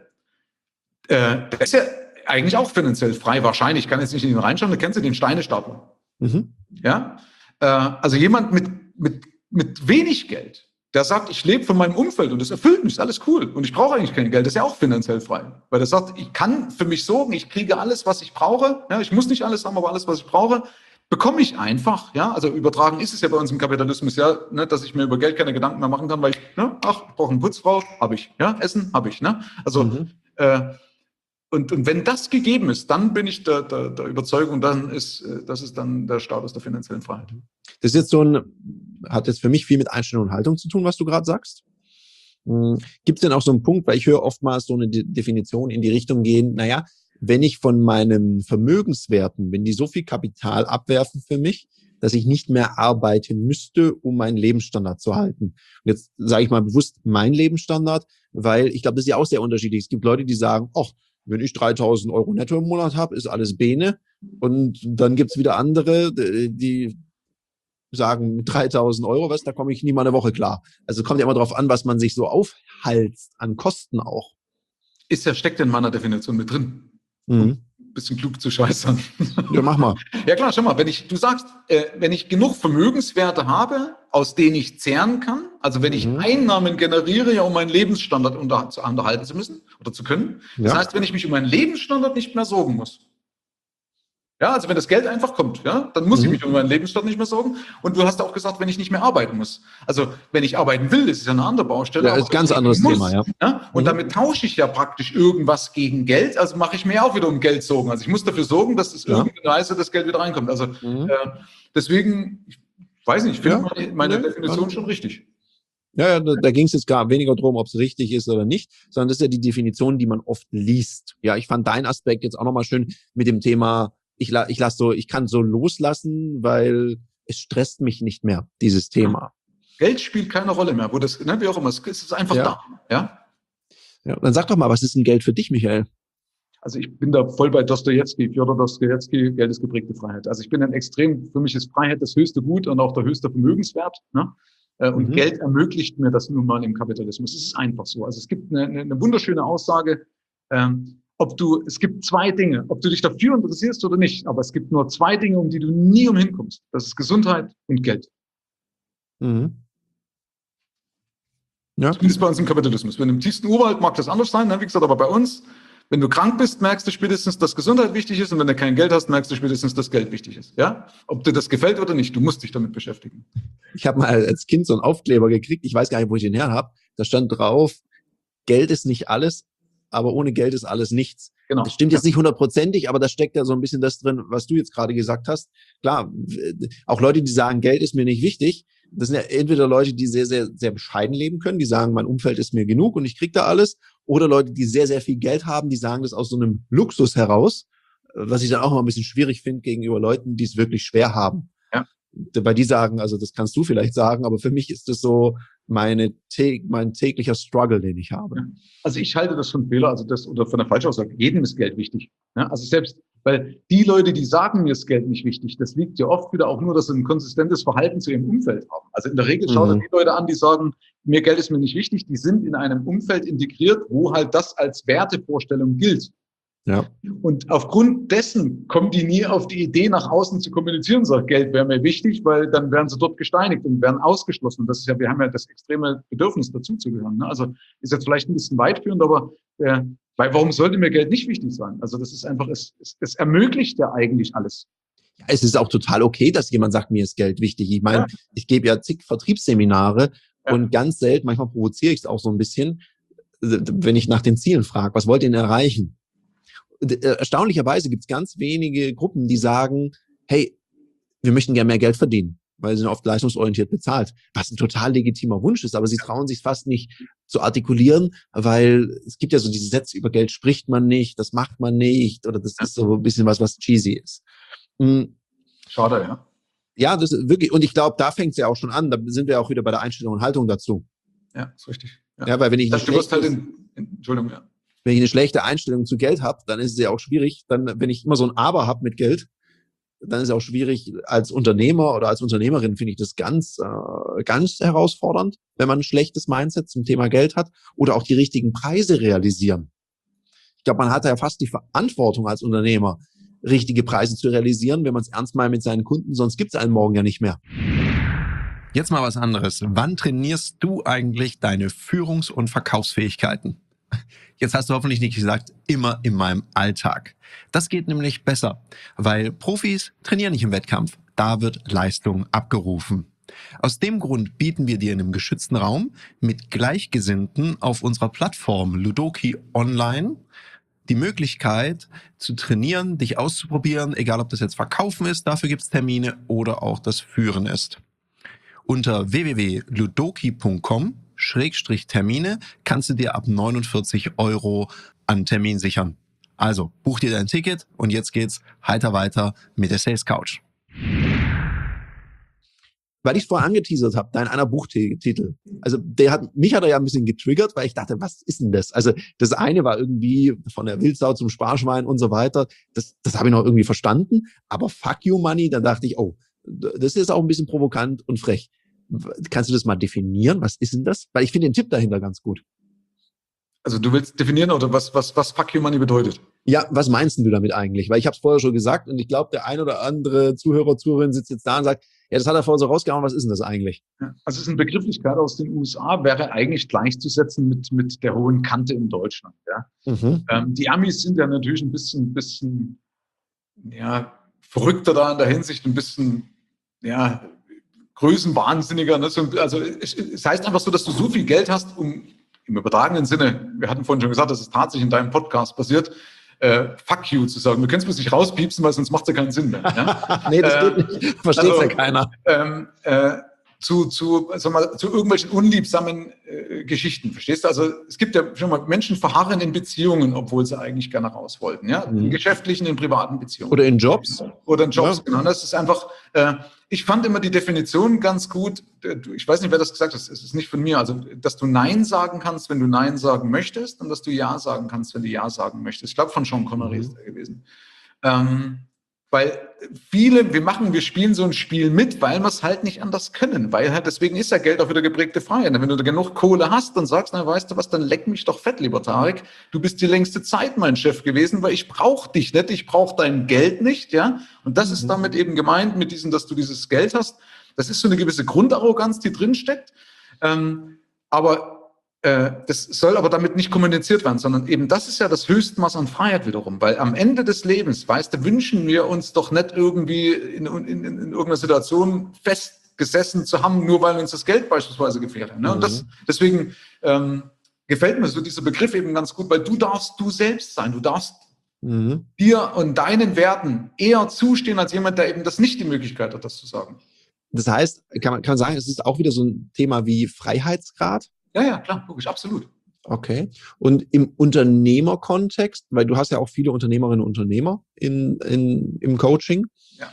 Äh, der ist ja eigentlich auch finanziell frei, wahrscheinlich, ich kann jetzt nicht in ihn reinschauen, da kennst du den Steinestapler. Mhm. Ja? Äh, also jemand mit, mit, mit wenig Geld, der sagt, ich lebe von meinem Umfeld und das erfüllt mich, ist alles cool und ich brauche eigentlich kein Geld, das ist ja auch finanziell frei. Weil der sagt, ich kann für mich sorgen, ich kriege alles, was ich brauche, ja? Ich muss nicht alles haben, aber alles, was ich brauche, bekomme ich einfach, ja, also übertragen ist es ja bei uns im Kapitalismus ja, ne, dass ich mir über Geld keine Gedanken mehr machen kann, weil ich, ne, ach, ich brauche eine Putzfrau, habe ich, ja, Essen habe ich, ne, also mhm. äh, und, und wenn das gegeben ist, dann bin ich der, der, der Überzeugung, dann ist, das ist dann der Status der finanziellen Freiheit. Das ist jetzt so ein, hat jetzt für mich viel mit Einstellung und Haltung zu tun, was du gerade sagst. Gibt es denn auch so einen Punkt, weil ich höre oftmals so eine De- Definition in die Richtung gehen, naja, wenn ich von meinen Vermögenswerten, wenn die so viel Kapital abwerfen für mich, dass ich nicht mehr arbeiten müsste, um meinen Lebensstandard zu halten. Und jetzt sage ich mal bewusst mein Lebensstandard, weil ich glaube, das ist ja auch sehr unterschiedlich. Es gibt Leute, die sagen, ach, wenn ich dreitausend Euro netto im Monat habe, ist alles Bene. Und dann gibt's wieder andere, die sagen, mit dreitausend Euro, was, da komme ich nie mal eine Woche klar. Also kommt ja immer darauf an, was man sich so aufhalst an Kosten auch. Ist ja, steckt in meiner Definition mit drin. Mhm. Um ein bisschen klug zu scheißern. Ja, mach mal. Ja klar, schau mal, wenn ich, du sagst, äh, wenn ich genug Vermögenswerte habe, aus denen ich zehren kann, also wenn ich mhm. Einnahmen generiere, ja, um meinen Lebensstandard unter, zu unterhalten zu müssen oder zu können. Das ja. heißt, wenn ich mich um meinen Lebensstandard nicht mehr sorgen muss. Ja, also wenn das Geld einfach kommt, ja, dann muss mhm. ich mich um meinen Lebensstandard nicht mehr sorgen. Und du hast auch gesagt, wenn ich nicht mehr arbeiten muss. Also wenn ich arbeiten will, das ist ja eine andere Baustelle. Ja, ist ein ganz anderes muss, Thema, ja. ja? Und mhm. damit tausche ich ja praktisch irgendwas gegen Geld. Also mache ich mir auch wieder um Geld sorgen. Also ich muss dafür sorgen, dass es ja. irgendeine Weise das Geld wieder reinkommt. Also mhm. äh, deswegen, ich weiß nicht, ich finde ja. meine, meine ja. Definition schon richtig. Ja, ja, da, da ging es jetzt gar weniger drum, ob es richtig ist oder nicht, sondern das ist ja die Definition, die man oft liest. Ja, ich fand deinen Aspekt jetzt auch nochmal schön mit dem Thema, ich, la, ich lass so, ich kann so loslassen, weil es stresst mich nicht mehr, dieses Thema. Geld spielt keine Rolle mehr, wo das, ne, wie auch immer, es ist einfach ja. da. Ja? Ja, dann sag doch mal, was ist denn Geld für dich, Michael? Also ich bin da voll bei Dostojewski, Fjodor Dostojewski, Geld ist geprägte Freiheit. Also ich bin ein extrem, für mich ist Freiheit das höchste Gut und auch der höchste Vermögenswert. Ne? Und mhm. Geld ermöglicht mir das nun mal im Kapitalismus. Es ist einfach so. Also es gibt eine, eine wunderschöne Aussage, ähm, ob du, es gibt zwei Dinge, ob du dich dafür interessierst oder nicht, aber es gibt nur zwei Dinge, um die du nie umhin kommst. Das ist Gesundheit und Geld. Mhm. Ja. Zumindest bei uns im Kapitalismus. Wenn im tiefsten Urwald mag das anders sein, ne? Wie gesagt, aber bei uns, Wenn du krank bist, merkst du spätestens, dass Gesundheit wichtig ist. Und wenn du kein Geld hast, merkst du spätestens, dass Geld wichtig ist. Ja? Ob dir das gefällt oder nicht, du musst dich damit beschäftigen. Ich habe mal als Kind so einen Aufkleber gekriegt. Ich weiß gar nicht, wo ich den her habe. Da stand drauf, Geld ist nicht alles, aber ohne Geld ist alles nichts. Genau. Das stimmt jetzt nicht hundertprozentig, aber da steckt ja so ein bisschen das drin, was du jetzt gerade gesagt hast. Klar, auch Leute, die sagen, Geld ist mir nicht wichtig, das sind ja entweder Leute, die sehr, sehr, sehr bescheiden leben können, die sagen, mein Umfeld ist mir genug und ich krieg da alles, oder Leute, die sehr, sehr viel Geld haben, die sagen das aus so einem Luxus heraus, was ich dann auch immer ein bisschen schwierig finde gegenüber Leuten, die es wirklich schwer haben. Ja. Weil die sagen, also das kannst du vielleicht sagen, aber für mich ist das so meine mein täglicher Struggle, den ich habe. Ja. Also ich halte das von Fehler, also das, oder von der Falschaussage, jedem ist Geld wichtig. Ja, also selbst, weil die Leute, die sagen, mir ist Geld nicht wichtig, das liegt ja oft wieder auch nur, dass sie ein konsistentes Verhalten zu ihrem Umfeld haben. Also in der Regel schaut mhm. die Leute an, die sagen, mir Geld ist mir nicht wichtig, die sind in einem Umfeld integriert, wo halt das als Wertevorstellung gilt. Ja. Und aufgrund dessen kommen die nie auf die Idee, nach außen zu kommunizieren und sagen, Geld wäre mir wichtig, weil dann werden sie dort gesteinigt und werden ausgeschlossen. Und das ist ja, wir haben ja das extreme Bedürfnis, dazuzugehören. Ne? Also ist jetzt vielleicht ein bisschen weitführend, aber äh, weil warum sollte mir Geld nicht wichtig sein? Also das ist einfach, es, es, es ermöglicht ja eigentlich alles. Ja, es ist auch total okay, dass jemand sagt, mir ist Geld wichtig. Ich meine, ja. ich gebe ja zig Vertriebsseminare ja. und ganz selten, manchmal provoziere ich es auch so ein bisschen, wenn ich nach den Zielen frage, was wollt ihr denn erreichen? Erstaunlicherweise gibt es ganz wenige Gruppen, die sagen, hey, wir möchten gerne mehr Geld verdienen, weil sie sind oft leistungsorientiert bezahlt, was ein total legitimer Wunsch ist, aber sie trauen sich fast nicht zu artikulieren, weil es gibt ja so diese Sätze, über Geld spricht man nicht, das macht man nicht, oder das ist so ein bisschen was, was cheesy ist. Schade, ja. Ja, das ist wirklich, und ich glaube, da fängt es ja auch schon an, da sind wir auch wieder bei der Einstellung und Haltung dazu. Ja, ist richtig. Ja, ja weil wenn ich das, du wirst halt in, in, Entschuldigung, ja. Wenn ich eine schlechte Einstellung zu Geld habe, dann ist es ja auch schwierig. Dann, wenn ich immer so ein Aber habe mit Geld, dann ist es auch schwierig als Unternehmer oder als Unternehmerin, finde ich das ganz, äh, ganz herausfordernd, wenn man ein schlechtes Mindset zum Thema Geld hat oder auch die richtigen Preise realisieren. Ich glaube, man hat ja fast die Verantwortung als Unternehmer, richtige Preise zu realisieren, wenn man es ernst meint mit seinen Kunden, sonst gibt es einen morgen ja nicht mehr. Jetzt mal was anderes. Wann trainierst du eigentlich deine Führungs- und Verkaufsfähigkeiten? Jetzt hast du hoffentlich nicht gesagt, immer in meinem Alltag. Das geht nämlich besser, weil Profis trainieren nicht im Wettkampf. Da wird Leistung abgerufen. Aus dem Grund bieten wir dir in einem geschützten Raum mit Gleichgesinnten auf unserer Plattform Ludoki Online die Möglichkeit zu trainieren, dich auszuprobieren, egal ob das jetzt Verkaufen ist, dafür gibt es Termine, oder auch das Führen ist. Unter w w w punkt ludoki punkt com Schrägstrich Termine kannst du dir ab neunundvierzig Euro an Termin sichern. Also buch dir dein Ticket und jetzt geht's heiter weiter mit der Sales Couch. Weil ich es vorher angeteasert habe, dein einer Buchtitel. Also der hat mich hat er ja ein bisschen getriggert, weil ich dachte, was ist denn das? Also das eine war irgendwie von der Wildsau zum Sparschwein und so weiter. Das, das habe ich noch irgendwie verstanden. Aber Fuck You Money, da dachte ich, oh, das ist auch ein bisschen provokant und frech. Kannst du das mal definieren? Was ist denn das? Weil ich finde den Tipp dahinter ganz gut. Also du willst definieren, oder was, was, was Fuck You Money bedeutet? Ja, was meinst du damit eigentlich? Weil ich habe es vorher schon gesagt und ich glaube, der ein oder andere Zuhörer, Zuhörerin sitzt jetzt da und sagt, ja, das hat er vorher so rausgehauen, was ist denn das eigentlich? Ja, also es ist eine Begrifflichkeit aus den U S A, wäre eigentlich gleichzusetzen mit, mit der hohen Kante in Deutschland. Ja? Mhm. Ähm, die Amis sind ja natürlich ein bisschen, bisschen ja, verrückter da in der Hinsicht, ein bisschen, ja, größenwahnsinniger. Ne? Also es, es heißt einfach so, dass du so viel Geld hast, um im übertragenen Sinne, wir hatten vorhin schon gesagt, dass es tatsächlich in deinem Podcast passiert, äh, fuck you zu sagen. Du kannst mir nicht rauspiepsen, weil sonst macht es ja keinen Sinn mehr. Ja? Nee, das äh, geht nicht. Versteht also, ja keiner. Ähm, äh, zu, zu, sag mal, zu irgendwelchen unliebsamen äh, Geschichten, verstehst du? Also es gibt ja schon mal, Menschen verharren in Beziehungen, obwohl sie eigentlich gerne raus wollten, ja? Mhm. In geschäftlichen, in privaten Beziehungen. Oder in Jobs. Oder in Jobs, ja. Genau. Das ist einfach, äh, ich fand immer die Definition ganz gut, ich weiß nicht, wer das gesagt hat, es ist nicht von mir, also dass du Nein sagen kannst, wenn du Nein sagen möchtest, und dass du Ja sagen kannst, wenn du Ja sagen möchtest. Ich glaube, von Sean Connery mhm. ist der gewesen. Ähm, Weil viele, wir machen, wir spielen so ein Spiel mit, weil wir es halt nicht anders können. Weil halt, deswegen ist ja Geld auch wieder geprägte Freiheit. Wenn du da genug Kohle hast und sagst, na weißt du was, dann leck mich doch fett, lieber Tarek. Du bist die längste Zeit mein Chef gewesen, weil ich brauche dich nicht, ich brauche dein Geld nicht, ja. Und das ist damit eben gemeint, mit diesem, dass du dieses Geld hast. Das ist so eine gewisse Grundarroganz, die drin steckt. Ähm, aber Das soll aber damit nicht kommuniziert werden, sondern eben das ist ja das Höchstmaß an Freiheit wiederum, weil am Ende des Lebens, weißt du, wünschen wir uns doch nicht irgendwie in, in, in, in irgendeiner Situation festgesessen zu haben, nur weil uns das Geld beispielsweise gefährdet. Ne? Mhm. Und das, deswegen ähm, gefällt mir so dieser Begriff eben ganz gut, weil du darfst du selbst sein, du darfst mhm. dir und deinen Werten eher zustehen als jemand, der eben das nicht die Möglichkeit hat, das zu sagen. Das heißt, kann man, kann man sagen, es ist auch wieder so ein Thema wie Freiheitsgrad? Ja, ja, klar, logisch, absolut. Okay. Und im Unternehmerkontext, weil du hast ja auch viele Unternehmerinnen und Unternehmer in, in, im Coaching. Ja.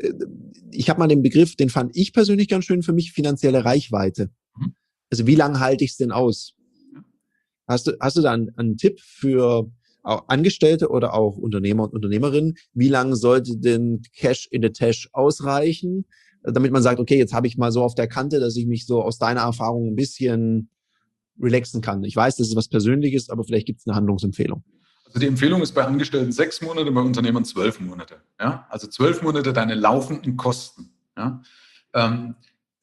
Ich habe mal den Begriff, den fand ich persönlich ganz schön für mich, finanzielle Reichweite. Mhm. Also wie lange halte ich es denn aus? Ja. Hast du, hast du da einen, einen Tipp für auch Angestellte oder auch Unternehmer und Unternehmerinnen? Wie lange sollte denn Cash in the Tash ausreichen, damit man sagt, okay, jetzt habe ich mal so auf der Kante, dass ich mich so aus deiner Erfahrung ein bisschen relaxen kann. Ich weiß, das ist was Persönliches, aber vielleicht gibt es eine Handlungsempfehlung. Also die Empfehlung ist bei Angestellten sechs Monate, bei Unternehmern zwölf Monate. Ja? Also zwölf Monate deine laufenden Kosten. Ja? Ähm,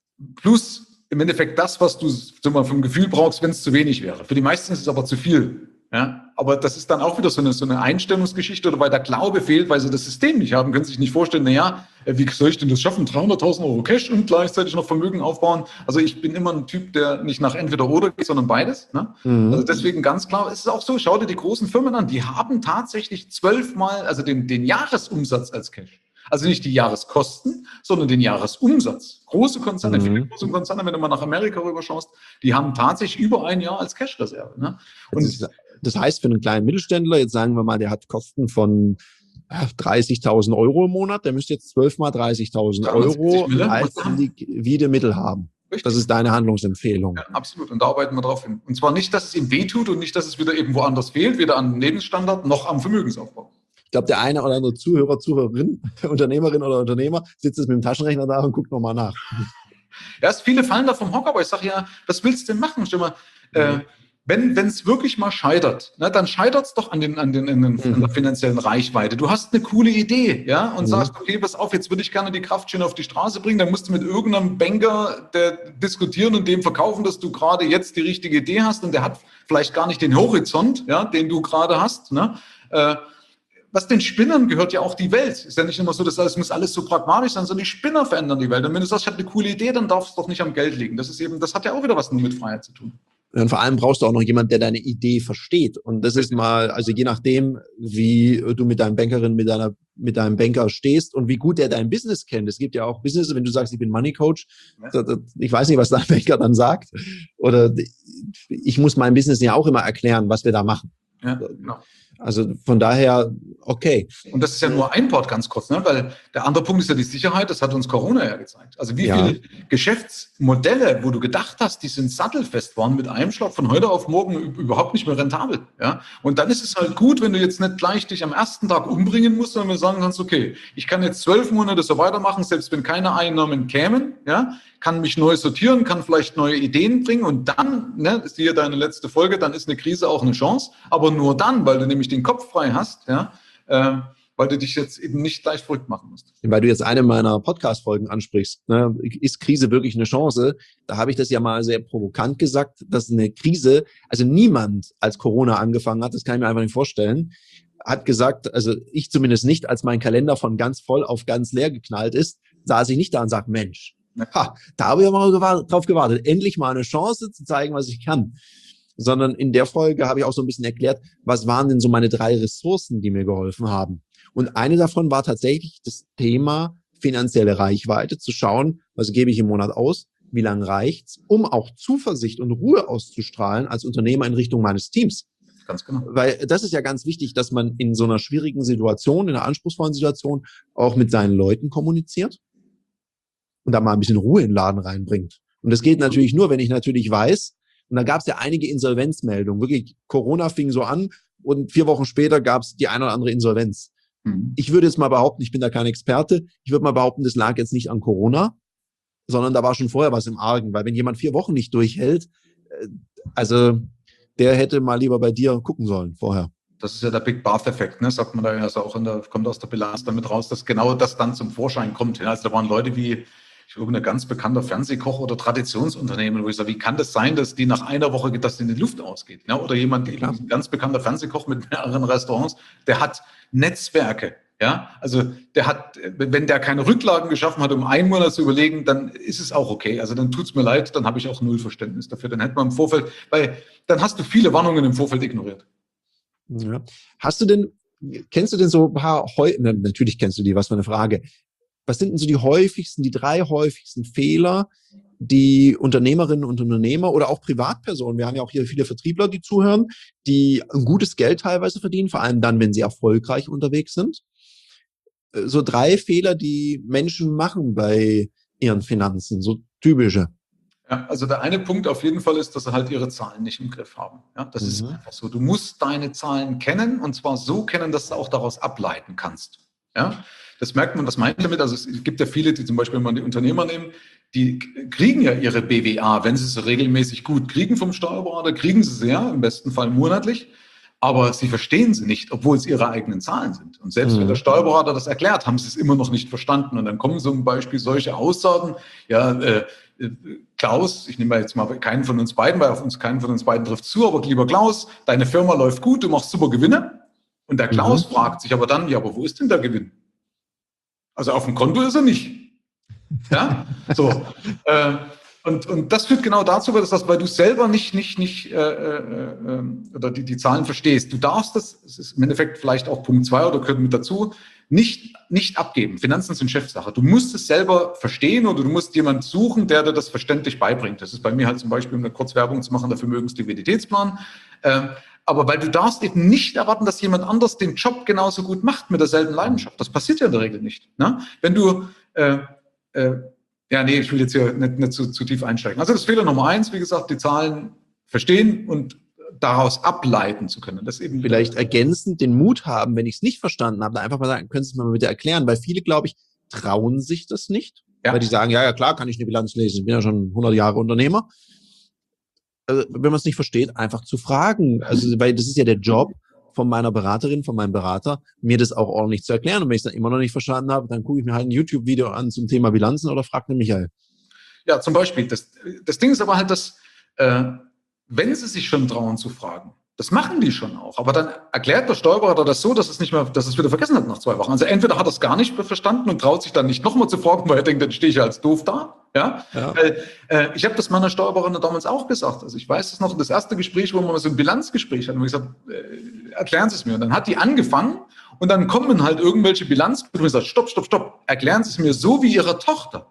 plus im Endeffekt das, was du so mal vom Gefühl brauchst, wenn es zu wenig wäre. Für die meisten ist es aber zu viel. Ja? Aber das ist dann auch wieder so eine, so eine Einstellungsgeschichte oder weil der Glaube fehlt, weil sie das System nicht haben, können sich nicht vorstellen, naja, wie soll ich denn das schaffen? dreihunderttausend Euro Cash und gleichzeitig noch Vermögen aufbauen. Also ich bin immer ein Typ, der nicht nach entweder oder geht, sondern beides. Ne? Mhm. Also deswegen ganz klar, es ist auch so, schau dir die großen Firmen an, die haben tatsächlich zwölfmal, also den, den Jahresumsatz als Cash. Also nicht die Jahreskosten, sondern den Jahresumsatz. Große Konzerne, mhm. viele große Konzerne, wenn du mal nach Amerika rüberschaust, die haben tatsächlich über ein Jahr als Cash-Reserve. Ne? Und das, ist, das heißt, für einen kleinen Mittelständler, jetzt sagen wir mal, der hat Kosten von dreißigtausend Euro im Monat, der müsste jetzt zwölf mal dreißigtausend Euro als liquide Mittel haben. Richtig. Das ist deine Handlungsempfehlung. Ja, absolut. Und da arbeiten wir drauf hin. Und zwar nicht, dass es ihm wehtut und nicht, dass es wieder eben woanders fehlt, weder am Lebensstandard noch am Vermögensaufbau. Ich glaube, der eine oder andere Zuhörer, Zuhörerin, Unternehmerin oder Unternehmer sitzt jetzt mit dem Taschenrechner da und guckt nochmal nach. Ja, viele fallen da vom Hocker, aber ich sage ja, was willst du denn machen? Stell mal, äh, wenn es wirklich mal scheitert, ne, dann scheitert es doch an, den, an, den, an, den, mhm. an der finanziellen Reichweite. Du hast eine coole Idee, ja, und mhm. sagst, okay, pass auf, jetzt würde ich gerne die Kraft schön auf die Straße bringen, dann musst du mit irgendeinem Banker der diskutieren und dem verkaufen, dass du gerade jetzt die richtige Idee hast und der hat vielleicht gar nicht den Horizont, ja, den du gerade hast, ne, äh, was den Spinnern gehört ja auch die Welt. Ist ja nicht immer so, dass es muss alles so pragmatisch sein, sondern die Spinner verändern die Welt. Und wenn du sagst, ich habe eine coole Idee, dann darf es doch nicht am Geld liegen. Das ist eben, das hat ja auch wieder was nur mit Freiheit zu tun. Und vor allem brauchst du auch noch jemanden, der deine Idee versteht. Und das ist mal, also je nachdem, wie du mit deinem Bankerin, mit deiner, mit deinem Banker stehst und wie gut der dein Business kennt. Es gibt ja auch Business, wenn du sagst, ich bin Money Coach, ja. ich weiß nicht, was dein Banker dann sagt. Oder ich muss mein Business ja auch immer erklären, was wir da machen. Ja, genau. Also von daher, okay. Und das ist ja nur ein Part ganz kurz, ne? Weil der andere Punkt ist ja die Sicherheit, das hat uns Corona ja gezeigt. Also wie ja. viele Geschäftsmodelle, wo du gedacht hast, die sind sattelfest, waren mit einem Schlag von heute auf morgen überhaupt nicht mehr rentabel. Ja? Und dann ist es halt gut, wenn du jetzt nicht gleich dich am ersten Tag umbringen musst, sondern wenn du sagen kannst, okay, ich kann jetzt zwölf Monate so weitermachen, selbst wenn keine Einnahmen kämen, ja, kann mich neu sortieren, kann vielleicht neue Ideen bringen und dann, ne, ist hier deine letzte Folge, dann ist eine Krise auch eine Chance, aber nur dann, weil du nämlich den Kopf frei hast, ja, äh, weil du dich jetzt eben nicht gleich verrückt machen musst. Weil du jetzt eine meiner Podcast-Folgen ansprichst, ne, ist Krise wirklich eine Chance? Da habe ich das ja mal sehr provokant gesagt, dass eine Krise, also niemand, als Corona angefangen hat, das kann ich mir einfach nicht vorstellen, hat gesagt, also ich zumindest nicht, als mein Kalender von ganz voll auf ganz leer geknallt ist, saß ich nicht da und sag, Mensch, ha, da habe ich mal gewartet, drauf gewartet, endlich mal eine Chance zu zeigen, was ich kann. Sondern in der Folge habe ich auch so ein bisschen erklärt, was waren denn so meine drei Ressourcen, die mir geholfen haben. Und eine davon war tatsächlich das Thema finanzielle Reichweite, zu schauen, was gebe ich im Monat aus, wie lange reicht's, um auch Zuversicht und Ruhe auszustrahlen als Unternehmer in Richtung meines Teams. Ganz genau. Weil das ist ja ganz wichtig, dass man in so einer schwierigen Situation, in einer anspruchsvollen Situation auch mit seinen Leuten kommuniziert und da mal ein bisschen Ruhe in den Laden reinbringt. Und das geht natürlich nur, wenn ich natürlich weiß, und da gab es ja einige Insolvenzmeldungen, wirklich, Corona fing so an und vier Wochen später gab es die eine oder andere Insolvenz. Mhm. Ich würde jetzt mal behaupten, ich bin da kein Experte, ich würde mal behaupten, das lag jetzt nicht an Corona, sondern da war schon vorher was im Argen, weil wenn jemand vier Wochen nicht durchhält, also der hätte mal lieber bei dir gucken sollen vorher. Das ist ja der Big Bath-Effekt, ne? Sagt man da ja, also auch in der, kommt aus der Bilanz damit raus, dass genau das dann zum Vorschein kommt. Ja? Also da waren Leute wie, irgendein ganz bekannter Fernsehkoch oder Traditionsunternehmen, wo ich sage, wie kann das sein, dass die nach einer Woche, dass in die Luft ausgeht? Ja? Oder jemand, Ja, ein ganz bekannter Fernsehkoch mit mehreren Restaurants, der hat Netzwerke. Ja, also der hat, wenn der keine Rücklagen geschaffen hat, um einen Monat zu überlegen, dann ist es auch okay. Also dann tut es mir leid, dann habe ich auch null Verständnis dafür. Dann hätte man im Vorfeld, weil dann hast du viele Warnungen im Vorfeld ignoriert. Ja. Hast du denn, kennst du denn so ein paar, heu Na, natürlich kennst du die, was für eine Frage. Was sind denn so die häufigsten, die drei häufigsten Fehler, die Unternehmerinnen und Unternehmer oder auch Privatpersonen, wir haben ja auch hier viele Vertriebler, die zuhören, die ein gutes Geld teilweise verdienen, vor allem dann, wenn sie erfolgreich unterwegs sind. So drei Fehler, die Menschen machen bei ihren Finanzen, so typische. Ja, also der eine Punkt auf jeden Fall ist, dass sie halt ihre Zahlen nicht im Griff haben. Ja, das mhm. ist einfach so. Du musst deine Zahlen kennen und zwar so kennen, dass du auch daraus ableiten kannst. Ja, das merkt man, was meint ihr damit? Also es gibt ja viele, die zum Beispiel, wenn man die Unternehmer nehmen, die kriegen ja ihre B W A, wenn sie sie regelmäßig gut kriegen vom Steuerberater, kriegen sie sie ja im besten Fall monatlich. Aber sie verstehen sie nicht, obwohl es ihre eigenen Zahlen sind. Und selbst mhm. wenn der Steuerberater das erklärt, haben sie es immer noch nicht verstanden. Und dann kommen zum Beispiel solche Aussagen, ja, äh, Klaus, ich nehme mal jetzt mal keinen von uns beiden, weil auf uns keinen von uns beiden trifft zu, aber lieber Klaus, deine Firma läuft gut, du machst super Gewinne. Und der Klaus mhm. fragt sich aber dann, ja, aber wo ist denn der Gewinn? Also auf dem Konto ist er nicht. Ja, so. äh, Und, und das führt genau dazu, dass das, weil du selber nicht, nicht, nicht äh, äh, oder die, die Zahlen verstehst. Du darfst das, das ist im Endeffekt vielleicht auch Punkt zwei oder gehört mit dazu, nicht, nicht abgeben. Finanzen sind Chefsache. Du musst es selber verstehen oder du musst jemanden suchen, der dir das verständlich beibringt. Das ist bei mir halt zum Beispiel, um eine Kurzwerbung zu machen, der Vermögensliquiditätsplan. Ähm, aber weil du darfst eben nicht erwarten, dass jemand anders den Job genauso gut macht mit derselben Leidenschaft. Das passiert ja in der Regel nicht. Ne? Wenn du äh, äh, Ja, nee, ich will jetzt hier nicht, nicht zu, zu tief einsteigen. Also das ist Fehler Nummer eins, wie gesagt, die Zahlen verstehen und daraus ableiten zu können. Das eben vielleicht ergänzend den Mut haben, wenn ich es nicht verstanden habe, einfach mal sagen, können Sie es mal bitte erklären, weil viele, glaube ich, trauen sich das nicht, ja. Weil die sagen, ja, ja, klar, kann ich eine Bilanz lesen, ich bin ja schon hundert Jahre Unternehmer. Also, wenn man es nicht versteht, einfach zu fragen. Also, weil das ist ja der Job von meiner Beraterin, von meinem Berater, mir das auch ordentlich zu erklären. Und wenn ich es dann immer noch nicht verstanden habe, dann gucke ich mir halt ein YouTube-Video an zum Thema Bilanzen oder frage den Michael. Ja, zum Beispiel. Das, das Ding ist aber halt, dass, äh, wenn sie sich schon trauen zu fragen, das machen die schon auch. Aber dann erklärt der Steuerberater das so, dass es nicht mehr, dass es wieder vergessen hat nach zwei Wochen. Also entweder hat er es gar nicht verstanden und traut sich dann nicht nochmal zu fragen, weil er denkt, dann stehe ich ja als doof da. Ja, ja. Weil, äh, ich habe das meiner Steuerberaterin damals auch gesagt. Also ich weiß es noch, das erste Gespräch, wo wir so ein Bilanzgespräch hatten, wo ich gesagt, äh, erklären Sie es mir. Und dann hat die angefangen und dann kommen halt irgendwelche Bilanz und ich gesagt, stopp, stopp, stopp, erklären Sie es mir so wie Ihre Tochter.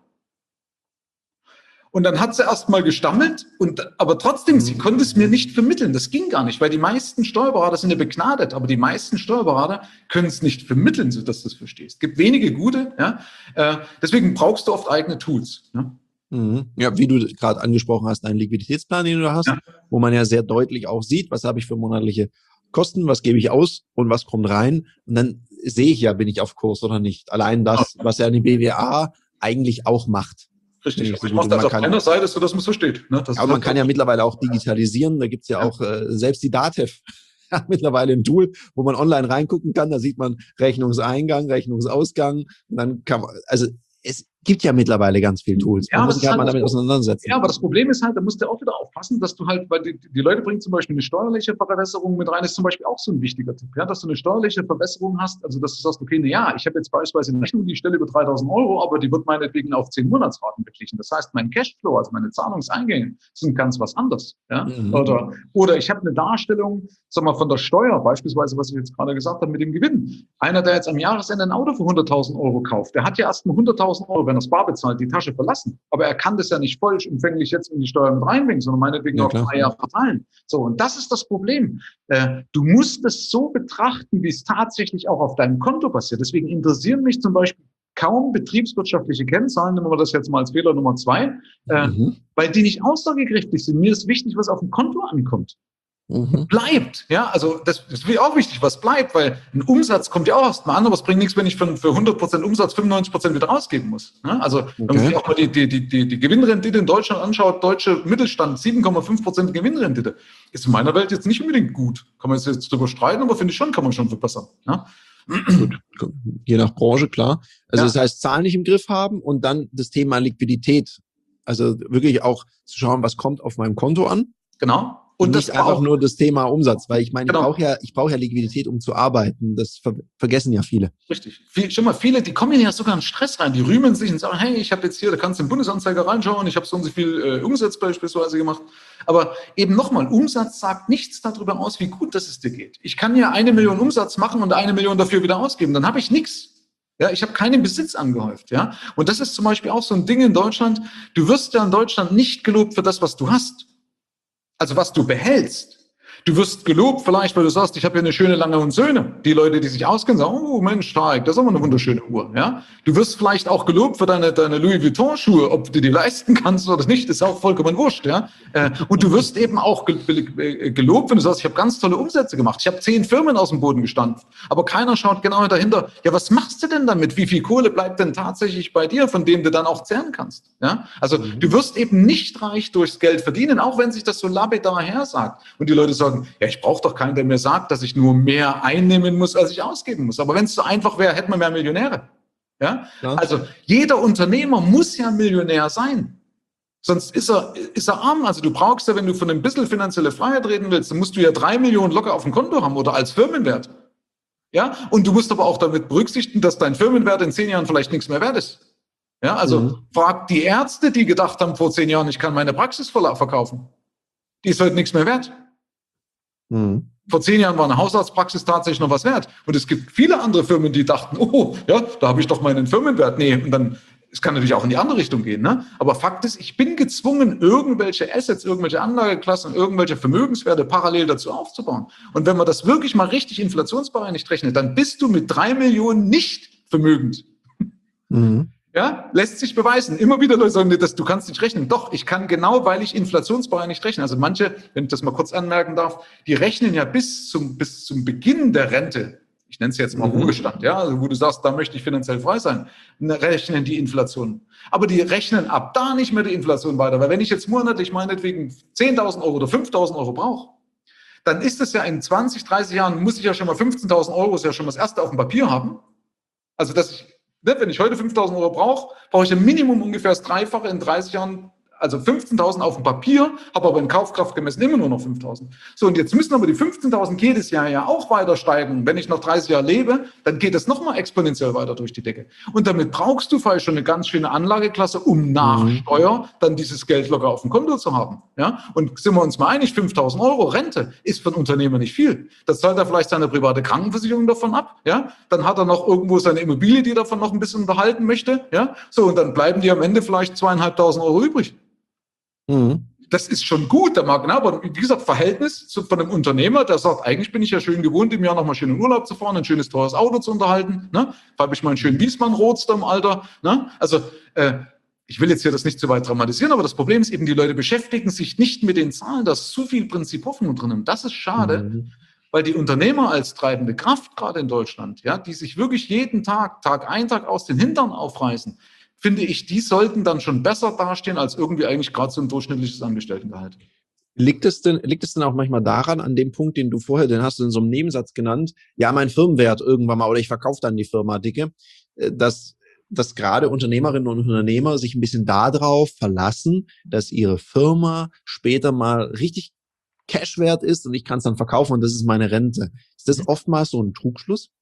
Und dann hat sie erst mal gestammelt, und, aber trotzdem, sie konnte es mir nicht vermitteln. Das ging gar nicht, weil die meisten Steuerberater sind ja begnadet, aber die meisten Steuerberater können es nicht vermitteln, sodass du es verstehst. Es gibt wenige gute, ja. Äh, deswegen brauchst du oft eigene Tools. Ja, mhm. Ja, wie du gerade angesprochen hast, einen Liquiditätsplan, den du hast, ja. Wo man ja sehr deutlich auch sieht, was habe ich für monatliche Kosten, was gebe ich aus und was kommt rein. Und dann sehe ich ja, bin ich auf Kurs oder nicht. Allein das, was ja die B W A eigentlich auch macht. Richtig, aber ich mache das auf einer Seite, so dass man es versteht. Ne? Das aber man kann ja mittlerweile auch digitalisieren, da gibt's ja, ja auch äh, selbst die DATEV hat mittlerweile ein Tool, wo man online reingucken kann, da sieht man Rechnungseingang, Rechnungsausgang, und dann kann man, also es gibt ja mittlerweile ganz viele Tools. Man ja, muss sich halt mal damit auseinandersetzen. Ja, aber das Problem ist halt, da musst du auch wieder aufpassen, dass du halt, weil die, die Leute bringen zum Beispiel eine steuerliche Verwässerung mit rein, ist zum Beispiel auch so ein wichtiger Tipp, ja, dass du eine steuerliche Verwässerung hast, also dass du sagst, okay, na ja, ich habe jetzt beispielsweise eine Rechnung, die stelle über dreitausend Euro, aber die wird meinetwegen auf zehn Monatsraten beglichen. Das heißt, mein Cashflow, also meine Zahlungseingänge, sind ganz was anderes. Ja? Mhm. Oder, oder ich habe eine Darstellung, sag mal, von der Steuer, beispielsweise, was ich jetzt gerade gesagt habe, mit dem Gewinn. Einer, der jetzt am Jahresende ein Auto für hunderttausend Euro kauft, der hat ja erst mal hunderttausend Euro, wenn er es bar bezahlt, die Tasche verlassen. Aber er kann das ja nicht vollumfänglich jetzt in die Steuer mit reinbringen, sondern meinetwegen ja, auf drei Jahre verteilen. So, und das ist das Problem. Äh, du musst es so betrachten, wie es tatsächlich auch auf deinem Konto passiert. Deswegen interessieren mich zum Beispiel kaum betriebswirtschaftliche Kennzahlen, nehmen wir das jetzt mal als Fehler Nummer zwei, äh, mhm. weil die nicht aussagekräftig sind. Mir ist wichtig, was auf dem Konto ankommt. Mhm. Bleibt, ja, also das, das ist auch wichtig, was bleibt, weil ein Umsatz kommt ja auch erstmal an, aber es bringt nichts, wenn ich für, für hundert Prozent Umsatz fünfundneunzig Prozent wieder ausgeben muss. Ne? Also okay. Wenn man sich auch mal die, die, die, die, die Gewinnrendite in Deutschland anschaut, deutsche Mittelstand, sieben Komma fünf Prozent Gewinnrendite, ist in meiner Welt jetzt nicht unbedingt gut. Kann man jetzt drüber streiten, aber finde ich schon, kann man schon verbessern. Ja? Gut. Je nach Branche, klar. Also Ja. das heißt, Zahlen nicht im Griff haben und dann das Thema Liquidität. Also wirklich auch zu schauen, was kommt auf meinem Konto an. Genau. Und, Und nicht das war einfach auch, nur das Thema Umsatz, weil ich meine, ich genau. brauche ja, ich brauche ja Liquidität, um zu arbeiten. Das ver vergessen ja viele. Richtig. Viel, schon mal viele, die kommen ja sogar in Stress rein. Die rühmen sich und sagen, hey, ich habe jetzt hier, da kannst du im Bundesanzeiger reinschauen, ich habe so und so viel äh, Umsatz beispielsweise gemacht. Aber eben nochmal, Umsatz sagt nichts darüber aus, wie gut das es dir geht. Ich kann ja eine Million Umsatz machen und eine Million dafür wieder ausgeben. Dann habe ich nichts. Ja, ich habe keinen Besitz angehäuft. Ja, und das ist zum Beispiel auch so ein Ding in Deutschland. Du wirst ja in Deutschland nicht gelobt für das, was du hast. Also was du behältst. Du wirst gelobt vielleicht, weil du sagst, ich habe hier eine schöne lange Söhne. Die Leute, die sich auskennen, sagen, oh Mensch, stark, das ist aber eine wunderschöne Uhr. Ja? Du wirst vielleicht auch gelobt für deine, deine Louis Vuitton-Schuhe, ob du die leisten kannst oder nicht, ist auch vollkommen wurscht. Ja? Und du wirst eben auch gelobt, wenn du sagst, ich habe ganz tolle Umsätze gemacht. Ich habe zehn Firmen aus dem Boden gestampft. Aber keiner schaut genau dahinter, ja, was machst du denn damit? Wie viel Kohle bleibt denn tatsächlich bei dir, von dem du dann auch zehren kannst? Ja? Also mhm. du wirst eben nicht reich durchs Geld verdienen, auch wenn sich das so lapidar her sagt. Und die Leute sagen, ja, ich brauche doch keinen, der mir sagt, dass ich nur mehr einnehmen muss, als ich ausgeben muss. Aber wenn es so einfach wäre, hätten wir mehr Millionäre. Ja? Ja. Also jeder Unternehmer muss ja Millionär sein. Sonst ist er, ist er arm. Also du brauchst ja, wenn du von ein bisschen finanzielle Freiheit reden willst, dann musst du ja drei Millionen locker auf dem Konto haben oder als Firmenwert. Ja? Und du musst aber auch damit berücksichtigen, dass dein Firmenwert in zehn Jahren vielleicht nichts mehr wert ist. Ja? Also mhm. frag die Ärzte, die gedacht haben vor zehn Jahren, ich kann meine Praxis verkaufen. Die ist heute nichts mehr wert. Mhm. Vor zehn Jahren war eine Hausarztpraxis tatsächlich noch was wert. Und es gibt viele andere Firmen, die dachten, oh, ja, da habe ich doch meinen Firmenwert. Nee, und dann, es kann natürlich auch in die andere Richtung gehen, ne? Aber Fakt ist, ich bin gezwungen, irgendwelche Assets, irgendwelche Anlageklassen, irgendwelche Vermögenswerte parallel dazu aufzubauen. Und wenn man das wirklich mal richtig inflationsbereinigt rechnet, dann bist du mit drei Millionen nicht vermögend. Mhm. Ja, lässt sich beweisen. Immer wieder Leute sagen, dass du kannst nicht rechnen. Doch, ich kann genau, weil ich inflationsbereinigt rechne. Also manche, wenn ich das mal kurz anmerken darf, die rechnen ja bis zum, bis zum Beginn der Rente. Ich nenne es jetzt mal mhm. Ruhestand, ja, also wo du sagst, da möchte ich finanziell frei sein, rechnen die Inflation. Aber die rechnen ab da nicht mehr die Inflation weiter. Weil wenn ich jetzt monatlich meinetwegen zehntausend Euro oder fünftausend Euro brauche, dann ist es ja in zwanzig, dreißig Jahren, muss ich ja schon mal fünfzehntausend Euro, ist ja schon mal das erste auf dem Papier haben. Also, dass ich, wenn ich heute fünftausend Euro brauche, brauche ich im Minimum ungefähr das Dreifache in dreißig Jahren, also fünfzehntausend auf dem Papier, habe aber in Kaufkraft gemessen immer nur noch fünftausend. So, und jetzt müssen aber die fünfzehntausend jedes Jahr ja auch weiter steigen. Wenn ich noch dreißig Jahre lebe, dann geht das nochmal exponentiell weiter durch die Decke. Und damit brauchst du vielleicht schon eine ganz schöne Anlageklasse, um nach mhm. Steuer dann dieses Geld locker auf dem Konto zu haben. Ja? Und sind wir uns mal einig, fünftausend Euro Rente ist für einen Unternehmer nicht viel. Das zahlt er vielleicht seine private Krankenversicherung davon ab. Ja? Dann hat er noch irgendwo seine Immobilie, die er davon noch ein bisschen unterhalten möchte. Ja? So, und dann bleiben die am Ende vielleicht zweieinhalbtausend Euro übrig. Mhm. Das ist schon gut, der mag, aber wie gesagt, Verhältnis zu, von einem Unternehmer, der sagt, eigentlich bin ich ja schön gewohnt, im Jahr nochmal schön in Urlaub zu fahren, ein schönes, teures Auto zu unterhalten, ne? Habe ich mal einen schönen Wiesmann-Roadster im Alter, ne? Also, äh, ich will jetzt hier das nicht zu weit dramatisieren, aber das Problem ist eben, die Leute beschäftigen sich nicht mit den Zahlen, da ist zu viel Prinzip Hoffnung drin. Und das ist schade, mhm. weil die Unternehmer als treibende Kraft, gerade in Deutschland, ja, die sich wirklich jeden Tag, Tag ein, Tag aus den Hintern aufreißen, finde ich, die sollten dann schon besser dastehen als irgendwie eigentlich gerade so ein durchschnittliches Angestelltengehalt. Liegt es denn, liegt es denn auch manchmal daran, an dem Punkt, den du vorher, den hast du in so einem Nebensatz genannt, ja, mein Firmenwert irgendwann mal, oder ich verkaufe dann die Firma dicke, dass, dass gerade Unternehmerinnen und Unternehmer sich ein bisschen darauf verlassen, dass ihre Firma später mal richtig Cash wert ist und ich kann es dann verkaufen und das ist meine Rente. Ist das oftmals so ein Trugschluss?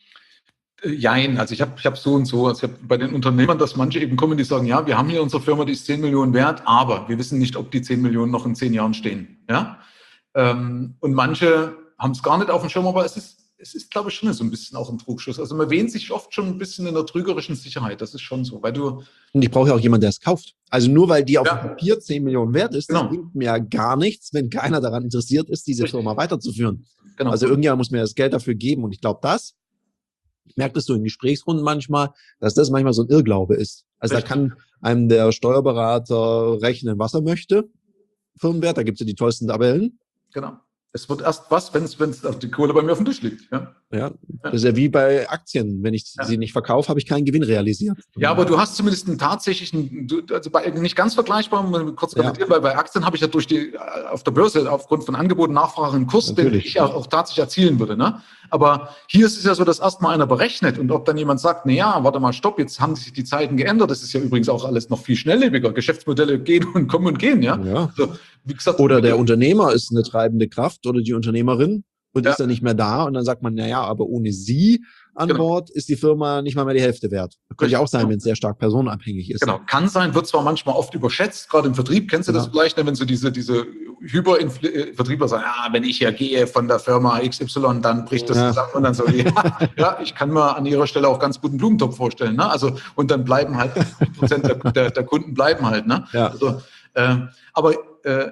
Jein, also ich habe ich hab so und so, also ich habe bei den Unternehmern, dass manche eben kommen, die sagen, ja, wir haben hier unsere Firma, die ist zehn Millionen wert, aber wir wissen nicht, ob die zehn Millionen noch in zehn Jahren stehen. Ja? Ähm, und manche haben es gar nicht auf dem Schirm, aber es ist, es ist, glaube ich, schon so ein bisschen auch ein Trugschluss. Also man wähnt sich oft schon ein bisschen in der trügerischen Sicherheit, das ist schon so, weil du... Und ich brauche ja auch jemanden, der es kauft. Also nur weil die auf ja. dem Papier zehn Millionen wert ist, das genau. bringt mir ja gar nichts, wenn keiner daran interessiert ist, diese Richtig. Firma weiterzuführen. Genau. Also irgendjemand muss mir das Geld dafür geben und ich glaube, das Ich merke das so in Gesprächsrunden manchmal, dass das manchmal so ein Irrglaube ist. Also Richtig. Da kann einem der Steuerberater rechnen, was er möchte. Firmenwert, da gibt es ja die tollsten Tabellen. Genau. Es wird erst was, wenn es die Kohle bei mir auf dem Tisch liegt. Ja, ja, das ist ja wie bei Aktien. Wenn ich ja. sie nicht verkaufe, habe ich keinen Gewinn realisiert. Ja, aber du hast zumindest einen tatsächlichen, also bei, nicht ganz vergleichbar, kurz kommentieren, ja. weil bei Aktien habe ich ja durch die, auf der Börse aufgrund von Angebot und Nachfrage einen Kurs, Natürlich. den ich auch, auch tatsächlich erzielen würde. Ne? Aber hier ist es ja so, dass erstmal einer berechnet und ob dann jemand sagt, na ja, warte mal, stopp, jetzt haben sich die Zeiten geändert. Das ist ja übrigens auch alles noch viel schnelllebiger. Geschäftsmodelle gehen und kommen und gehen. Ja. ja. Also, wie gesagt, oder der Unternehmer ist eine treibende Kraft oder die Unternehmerin und ja. ist dann nicht mehr da und dann sagt man, na ja, aber ohne sie an genau. Bord ist die Firma nicht mal mehr die Hälfte wert. Das könnte ja auch sein, wenn es sehr stark personenabhängig ist. Genau, kann sein, wird zwar manchmal oft überschätzt, gerade im Vertrieb, kennst du genau. das vielleicht, wenn so diese, diese Hyper-Vertriebler sagen, ja, wenn ich ja gehe von der Firma X Y, dann bricht das ja. zusammen und dann so, ja, ja, ich kann mir an ihrer Stelle auch ganz guten Blumentopf vorstellen, ne? Also, und dann bleiben halt, achtzig Prozent der, der, der Kunden bleiben halt, ne? Ja. Also, äh, aber, äh,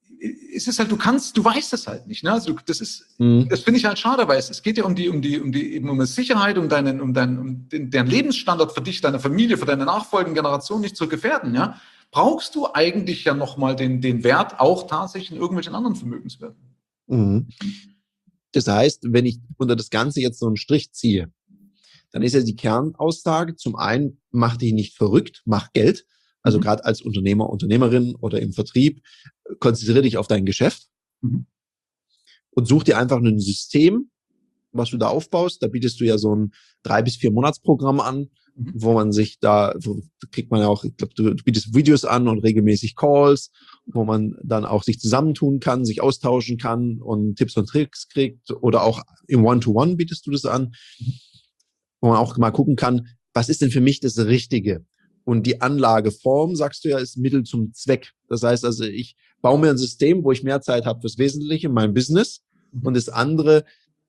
es ist halt, du kannst, du weißt es halt nicht, ne? Also das ist, mhm. das finde ich halt schade, weil es, es geht ja um die, um die, um die, eben um die Sicherheit, um deinen, um deinen, um den, deren Lebensstandard für dich, deine Familie, für deine nachfolgenden Generationen nicht zu gefährden, ja? Brauchst du eigentlich ja nochmal den, den Wert auch tatsächlich in irgendwelchen anderen Vermögenswerten? Mhm. Das heißt, wenn ich unter das Ganze jetzt so einen Strich ziehe, dann ist ja die Kernaussage, zum einen, mach dich nicht verrückt, mach Geld. Also mhm. gerade als Unternehmer, Unternehmerin oder im Vertrieb, konzentriere dich auf dein Geschäft mhm. und such dir einfach ein System, was du da aufbaust. Da bietest du ja so ein drei bis vier Monatsprogramm an, mhm. wo man sich da, wo kriegt man ja auch, ich glaube, du, du bietest Videos an und regelmäßig Calls, wo man dann auch sich zusammentun kann, sich austauschen kann und Tipps und Tricks kriegt oder auch im One-to-One bietest du das an, mhm. wo man auch mal gucken kann, was ist denn für mich das Richtige? Und die Anlageform, sagst du ja, ist Mittel zum Zweck. Das heißt also, ich baue mir ein System, wo ich mehr Zeit habe fürs Wesentliche, mein Business. Und das andere,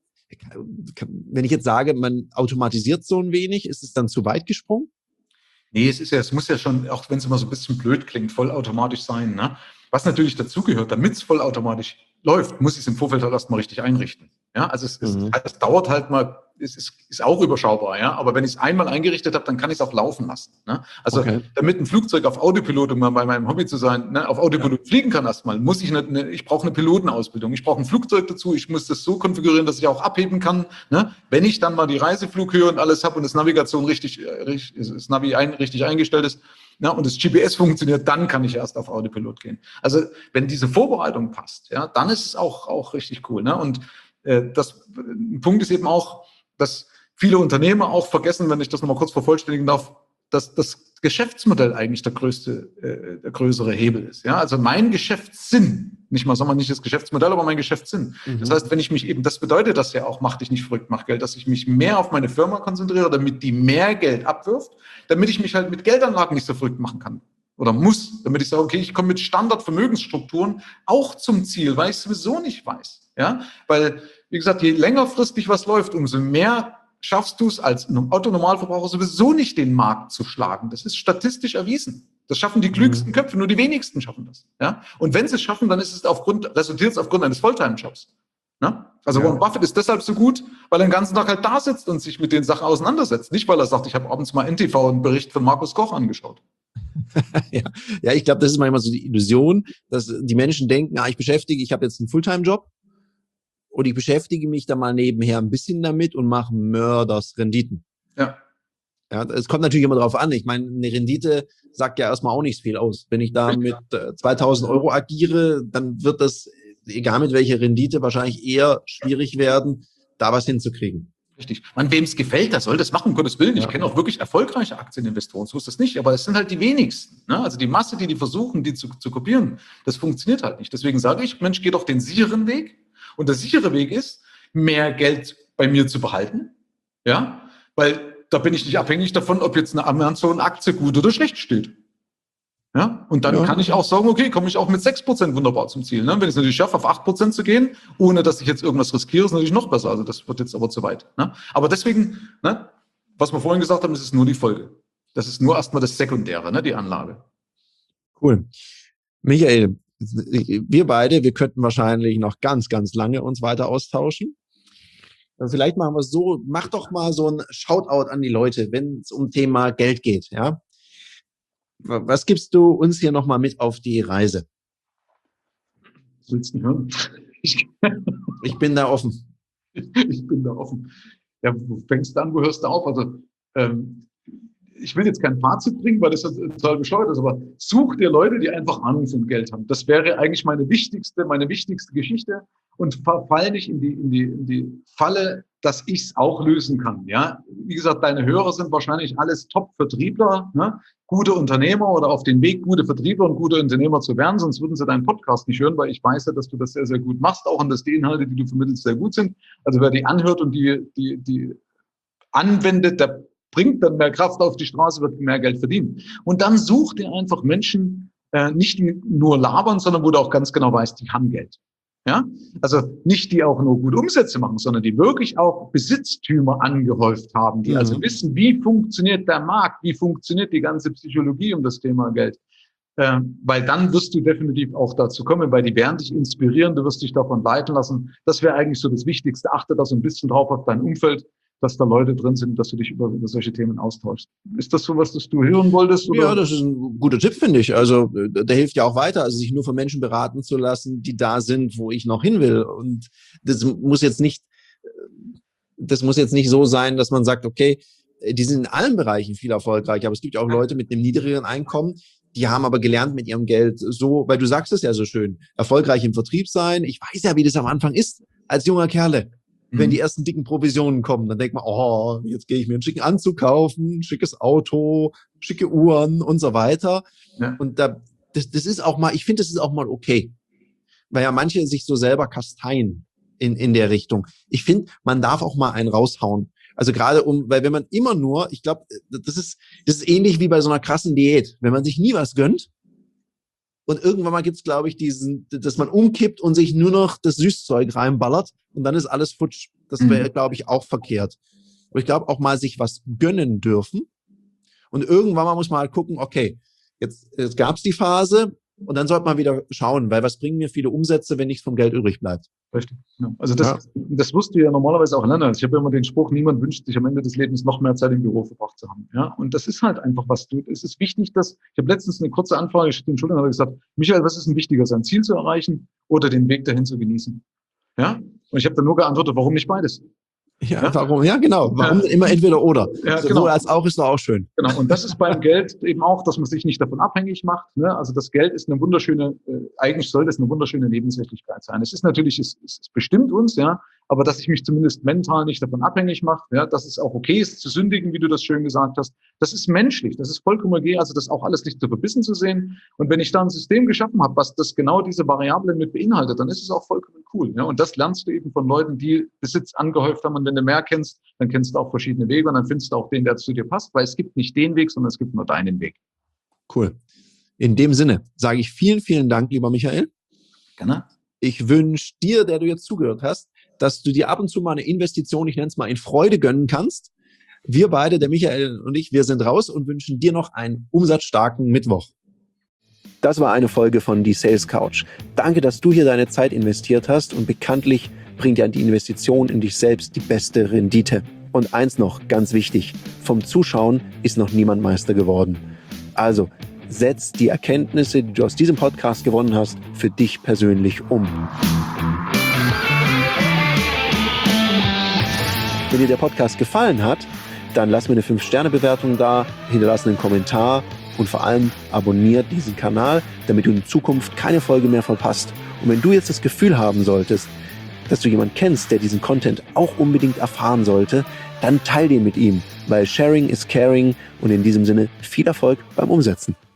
wenn ich jetzt sage, man automatisiert so ein wenig, ist es dann zu weit gesprungen? Nee, es ist ja, es muss ja schon, auch wenn es immer so ein bisschen blöd klingt, vollautomatisch sein, ne? Was natürlich dazugehört, damit es vollautomatisch läuft, muss ich es im Vorfeld halt erstmal richtig einrichten. Ja, also es, mhm. es, es dauert halt mal, es ist, ist auch überschaubar, ja, aber wenn ich es einmal eingerichtet habe, dann kann ich es auch laufen lassen. Ne? Also okay. damit ein Flugzeug auf Autopilot, um mal bei meinem Hobby zu sein, ne, auf Autopilot ja. fliegen kann erstmal, muss ich eine, eine ich brauche eine Pilotenausbildung, ich brauche ein Flugzeug dazu, ich muss das so konfigurieren, dass ich auch abheben kann. Ne? Wenn ich dann mal die Reiseflughöhe und alles habe und das Navigation richtig, richtig das Navi ein, richtig eingestellt ist, ja, und das G P S funktioniert, dann kann ich erst auf Autopilot gehen. Also wenn diese Vorbereitung passt, ja, dann ist es auch, auch richtig cool. Ne? Und äh, das ein Punkt ist eben auch, dass viele Unternehmer auch vergessen, wenn ich das nochmal kurz vervollständigen darf, dass das Geschäftsmodell eigentlich der größte, äh, der größere Hebel ist. Ja, also mein Geschäftssinn, nicht mal, sagen wir nicht das Geschäftsmodell, aber mein Geschäftssinn. Mhm. Das heißt, wenn ich mich eben, das bedeutet das ja auch, mach dich nicht verrückt, mach Geld, dass ich mich mehr auf meine Firma konzentriere, damit die mehr Geld abwirft, damit ich mich halt mit Geldanlagen nicht so verrückt machen kann. Oder muss, damit ich sage, okay, ich komme mit Standardvermögensstrukturen auch zum Ziel, weil ich es sowieso nicht weiß. Ja, weil, wie gesagt, je längerfristig was läuft, umso mehr schaffst du es als Autonormalverbraucher sowieso nicht, den Markt zu schlagen. Das ist statistisch erwiesen. Das schaffen die klügsten mhm. Köpfe, nur die wenigsten schaffen das. Ja? Und wenn sie es schaffen, dann ist es aufgrund, resultiert es aufgrund eines Fulltime-Jobs. Ne? Also ja. Warren Buffett ist deshalb so gut, weil er den ganzen Tag halt da sitzt und sich mit den Sachen auseinandersetzt. Nicht, weil er sagt, ich habe abends mal N T V einen Bericht von Markus Koch angeschaut. ja. ja, ich glaube, das ist manchmal so die Illusion, dass die Menschen denken, ah, ich beschäftige, ich habe jetzt einen Fulltime-Job und ich beschäftige mich da mal nebenher ein bisschen damit und mache Mördersrenditen. Ja. Ja, es kommt natürlich immer drauf an. Ich meine, eine Rendite sagt ja erstmal auch nicht viel aus. Wenn ich da mit äh, zweitausend Euro agiere, dann wird das, egal mit welcher Rendite, wahrscheinlich eher schwierig werden, da was hinzukriegen. Richtig. Man, wem es gefällt, der soll das machen, um Gottes Willen. Ich ja. kenne auch wirklich erfolgreiche Aktieninvestoren, so ist das nicht, aber es sind halt die wenigsten. Ne? Also die Masse, die die versuchen, die zu, zu kopieren, das funktioniert halt nicht. Deswegen sage ich, Mensch, geh doch den sicheren Weg. Und der sichere Weg ist, mehr Geld bei mir zu behalten. Ja, weil da bin ich nicht abhängig davon, ob jetzt eine Amazon-Aktie gut oder schlecht steht. Ja, und dann ja. kann ich auch sagen, okay, komme ich auch mit sechs Prozent wunderbar zum Ziel. Ne? Wenn ich es natürlich schaffe, auf acht Prozent zu gehen, ohne dass ich jetzt irgendwas riskiere, ist natürlich noch besser. Also das wird jetzt aber zu weit. Ne? Aber deswegen, ne, was wir vorhin gesagt haben, das ist nur die Folge. Das ist nur erstmal das Sekundäre, ne, die Anlage. Cool. Michael, wir beide, wir könnten wahrscheinlich noch ganz, ganz lange uns weiter austauschen. Vielleicht machen wir es so, mach doch mal so ein Shoutout an die Leute, wenn es um Thema Geld geht. Ja, was gibst du uns hier nochmal mit auf die Reise? Was willst du hören? Ich, ich bin da offen. Ich bin da offen. Ja, wo fängst du an, wo hörst du auf? Also, ähm, ich will jetzt kein Fazit bringen, weil das total bescheuert ist, aber such dir Leute, die einfach Ahnung von Geld haben. Das wäre eigentlich meine wichtigste, meine wichtigste Geschichte und verfall nicht in die, in die, in die Falle, dass ich es auch lösen kann. Ja, wie gesagt, deine Hörer sind wahrscheinlich alles Top-Vertriebler, ne? Gute Unternehmer oder auf den Weg, gute Vertriebler und gute Unternehmer zu werden, sonst würden sie deinen Podcast nicht hören, weil ich weiß ja, dass du das sehr, sehr gut machst, auch und dass die Inhalte, die du vermittelst, sehr gut sind. Also wer die anhört und die, die, die anwendet, der bringt dann mehr Kraft auf die Straße, wird mehr Geld verdienen. Und dann such dir einfach Menschen, äh, nicht nur labern, sondern wo du auch ganz genau weißt, die haben Geld. Ja, also nicht die auch nur gute Umsätze machen, sondern die wirklich auch Besitztümer angehäuft haben, die mhm. also wissen, wie funktioniert der Markt, wie funktioniert die ganze Psychologie um das Thema Geld. Äh, weil dann wirst du definitiv auch dazu kommen, weil die werden dich inspirieren, du wirst dich davon leiten lassen. Das wäre eigentlich so das Wichtigste. Achte da so ein bisschen drauf auf dein Umfeld, dass da Leute drin sind, dass du dich über, über solche Themen austauschst. Ist das so was, das du hören wolltest? Oder? Ja, das ist ein guter Tipp, finde ich. Also der hilft ja auch weiter, also sich nur von Menschen beraten zu lassen, die da sind, wo ich noch hin will. Und das muss jetzt nicht, das muss jetzt nicht so sein, dass man sagt, okay, die sind in allen Bereichen viel erfolgreicher, aber es gibt ja auch Leute mit einem niedrigeren Einkommen, die haben aber gelernt mit ihrem Geld so, weil du sagst es ja so schön, erfolgreich im Vertrieb sein. Ich weiß ja, wie das am Anfang ist, als junger Kerle. Wenn die ersten dicken Provisionen kommen, dann denkt man, oh, jetzt gehe ich mir einen schicken Anzug kaufen, ein schickes Auto, schicke Uhren und so weiter. Ja. Und da, das, das ist auch mal, ich finde, das ist auch mal okay. Weil ja manche sich so selber kasteien in, in der Richtung. Ich finde, man darf auch mal einen raushauen. Also gerade um, weil wenn man immer nur, ich glaube, das ist, das ist ähnlich wie bei so einer krassen Diät. Wenn man sich nie was gönnt, und irgendwann mal gibt's, glaube ich, diesen, dass man umkippt und sich nur noch das Süßzeug reinballert und dann ist alles futsch. Das wäre, mhm. glaube ich, auch verkehrt. Und ich glaube auch mal sich was gönnen dürfen. Und irgendwann mal muss man halt gucken, okay, jetzt, jetzt gab's die Phase und dann sollte man wieder schauen, weil was bringen mir viele Umsätze, wenn nichts vom Geld übrig bleibt? Richtig. Ja. Also das, ja. das wirst du ja normalerweise auch lernen. Also ich habe ja immer den Spruch, niemand wünscht sich am Ende des Lebens noch mehr Zeit im Büro verbracht zu haben. Ja, und das ist halt einfach was du. Es ist wichtig, dass ich habe letztens eine kurze Anfrage geschickt, den Schultern habe gesagt, Michael, was ist denn wichtiger, sein Ziel zu erreichen oder den Weg dahin zu genießen? Ja, und ich habe dann nur geantwortet, warum nicht beides? Ja, ja, warum? Ja, genau. Warum ja. immer entweder oder? Ja, Sowohl genau. als auch ist doch auch schön. Genau. Und das ist beim Geld eben auch, dass man sich nicht davon abhängig macht. Ne? Also das Geld ist eine wunderschöne, äh, eigentlich soll das eine wunderschöne Nebensächlichkeit sein. Es ist natürlich, es, es bestimmt uns, ja, aber dass ich mich zumindest mental nicht davon abhängig mache, ja, dass es auch okay ist zu sündigen, wie du das schön gesagt hast. Das ist menschlich. Das ist vollkommen okay. Also das auch alles nicht zu verbissen zu sehen. Und wenn ich da ein System geschaffen habe, was das genau diese Variablen mit beinhaltet, dann ist es auch vollkommen cool. Ja? Und das lernst du eben von Leuten, die Besitz angehäuft haben. Und wenn du mehr kennst, dann kennst du auch verschiedene Wege und dann findest du auch den, der zu dir passt, weil es gibt nicht den Weg, sondern es gibt nur deinen Weg. Cool. In dem Sinne sage ich vielen, vielen Dank, lieber Michael. Gerne. Ich wünsche dir, der du jetzt zugehört hast, dass du dir ab und zu mal eine Investition, ich nenne es mal, in Freude gönnen kannst. Wir beide, der Michael und ich, wir sind raus und wünschen dir noch einen umsatzstarken Mittwoch. Das war eine Folge von Die Sales Couch. Danke, dass du hier deine Zeit investiert hast und bekanntlich bringt ja die Investition in dich selbst die beste Rendite. Und eins noch, ganz wichtig, vom Zuschauen ist noch niemand Meister geworden. Also, setz die Erkenntnisse, die du aus diesem Podcast gewonnen hast, für dich persönlich um. Wenn dir der Podcast gefallen hat, dann lass mir eine fünf Sterne Bewertung da, hinterlass einen Kommentar und vor allem abonniert diesen Kanal, damit du in Zukunft keine Folge mehr verpasst. Und wenn du jetzt das Gefühl haben solltest, dass du jemanden kennst, der diesen Content auch unbedingt erfahren sollte, dann teil den mit ihm, weil Sharing is Caring und in diesem Sinne viel Erfolg beim Umsetzen.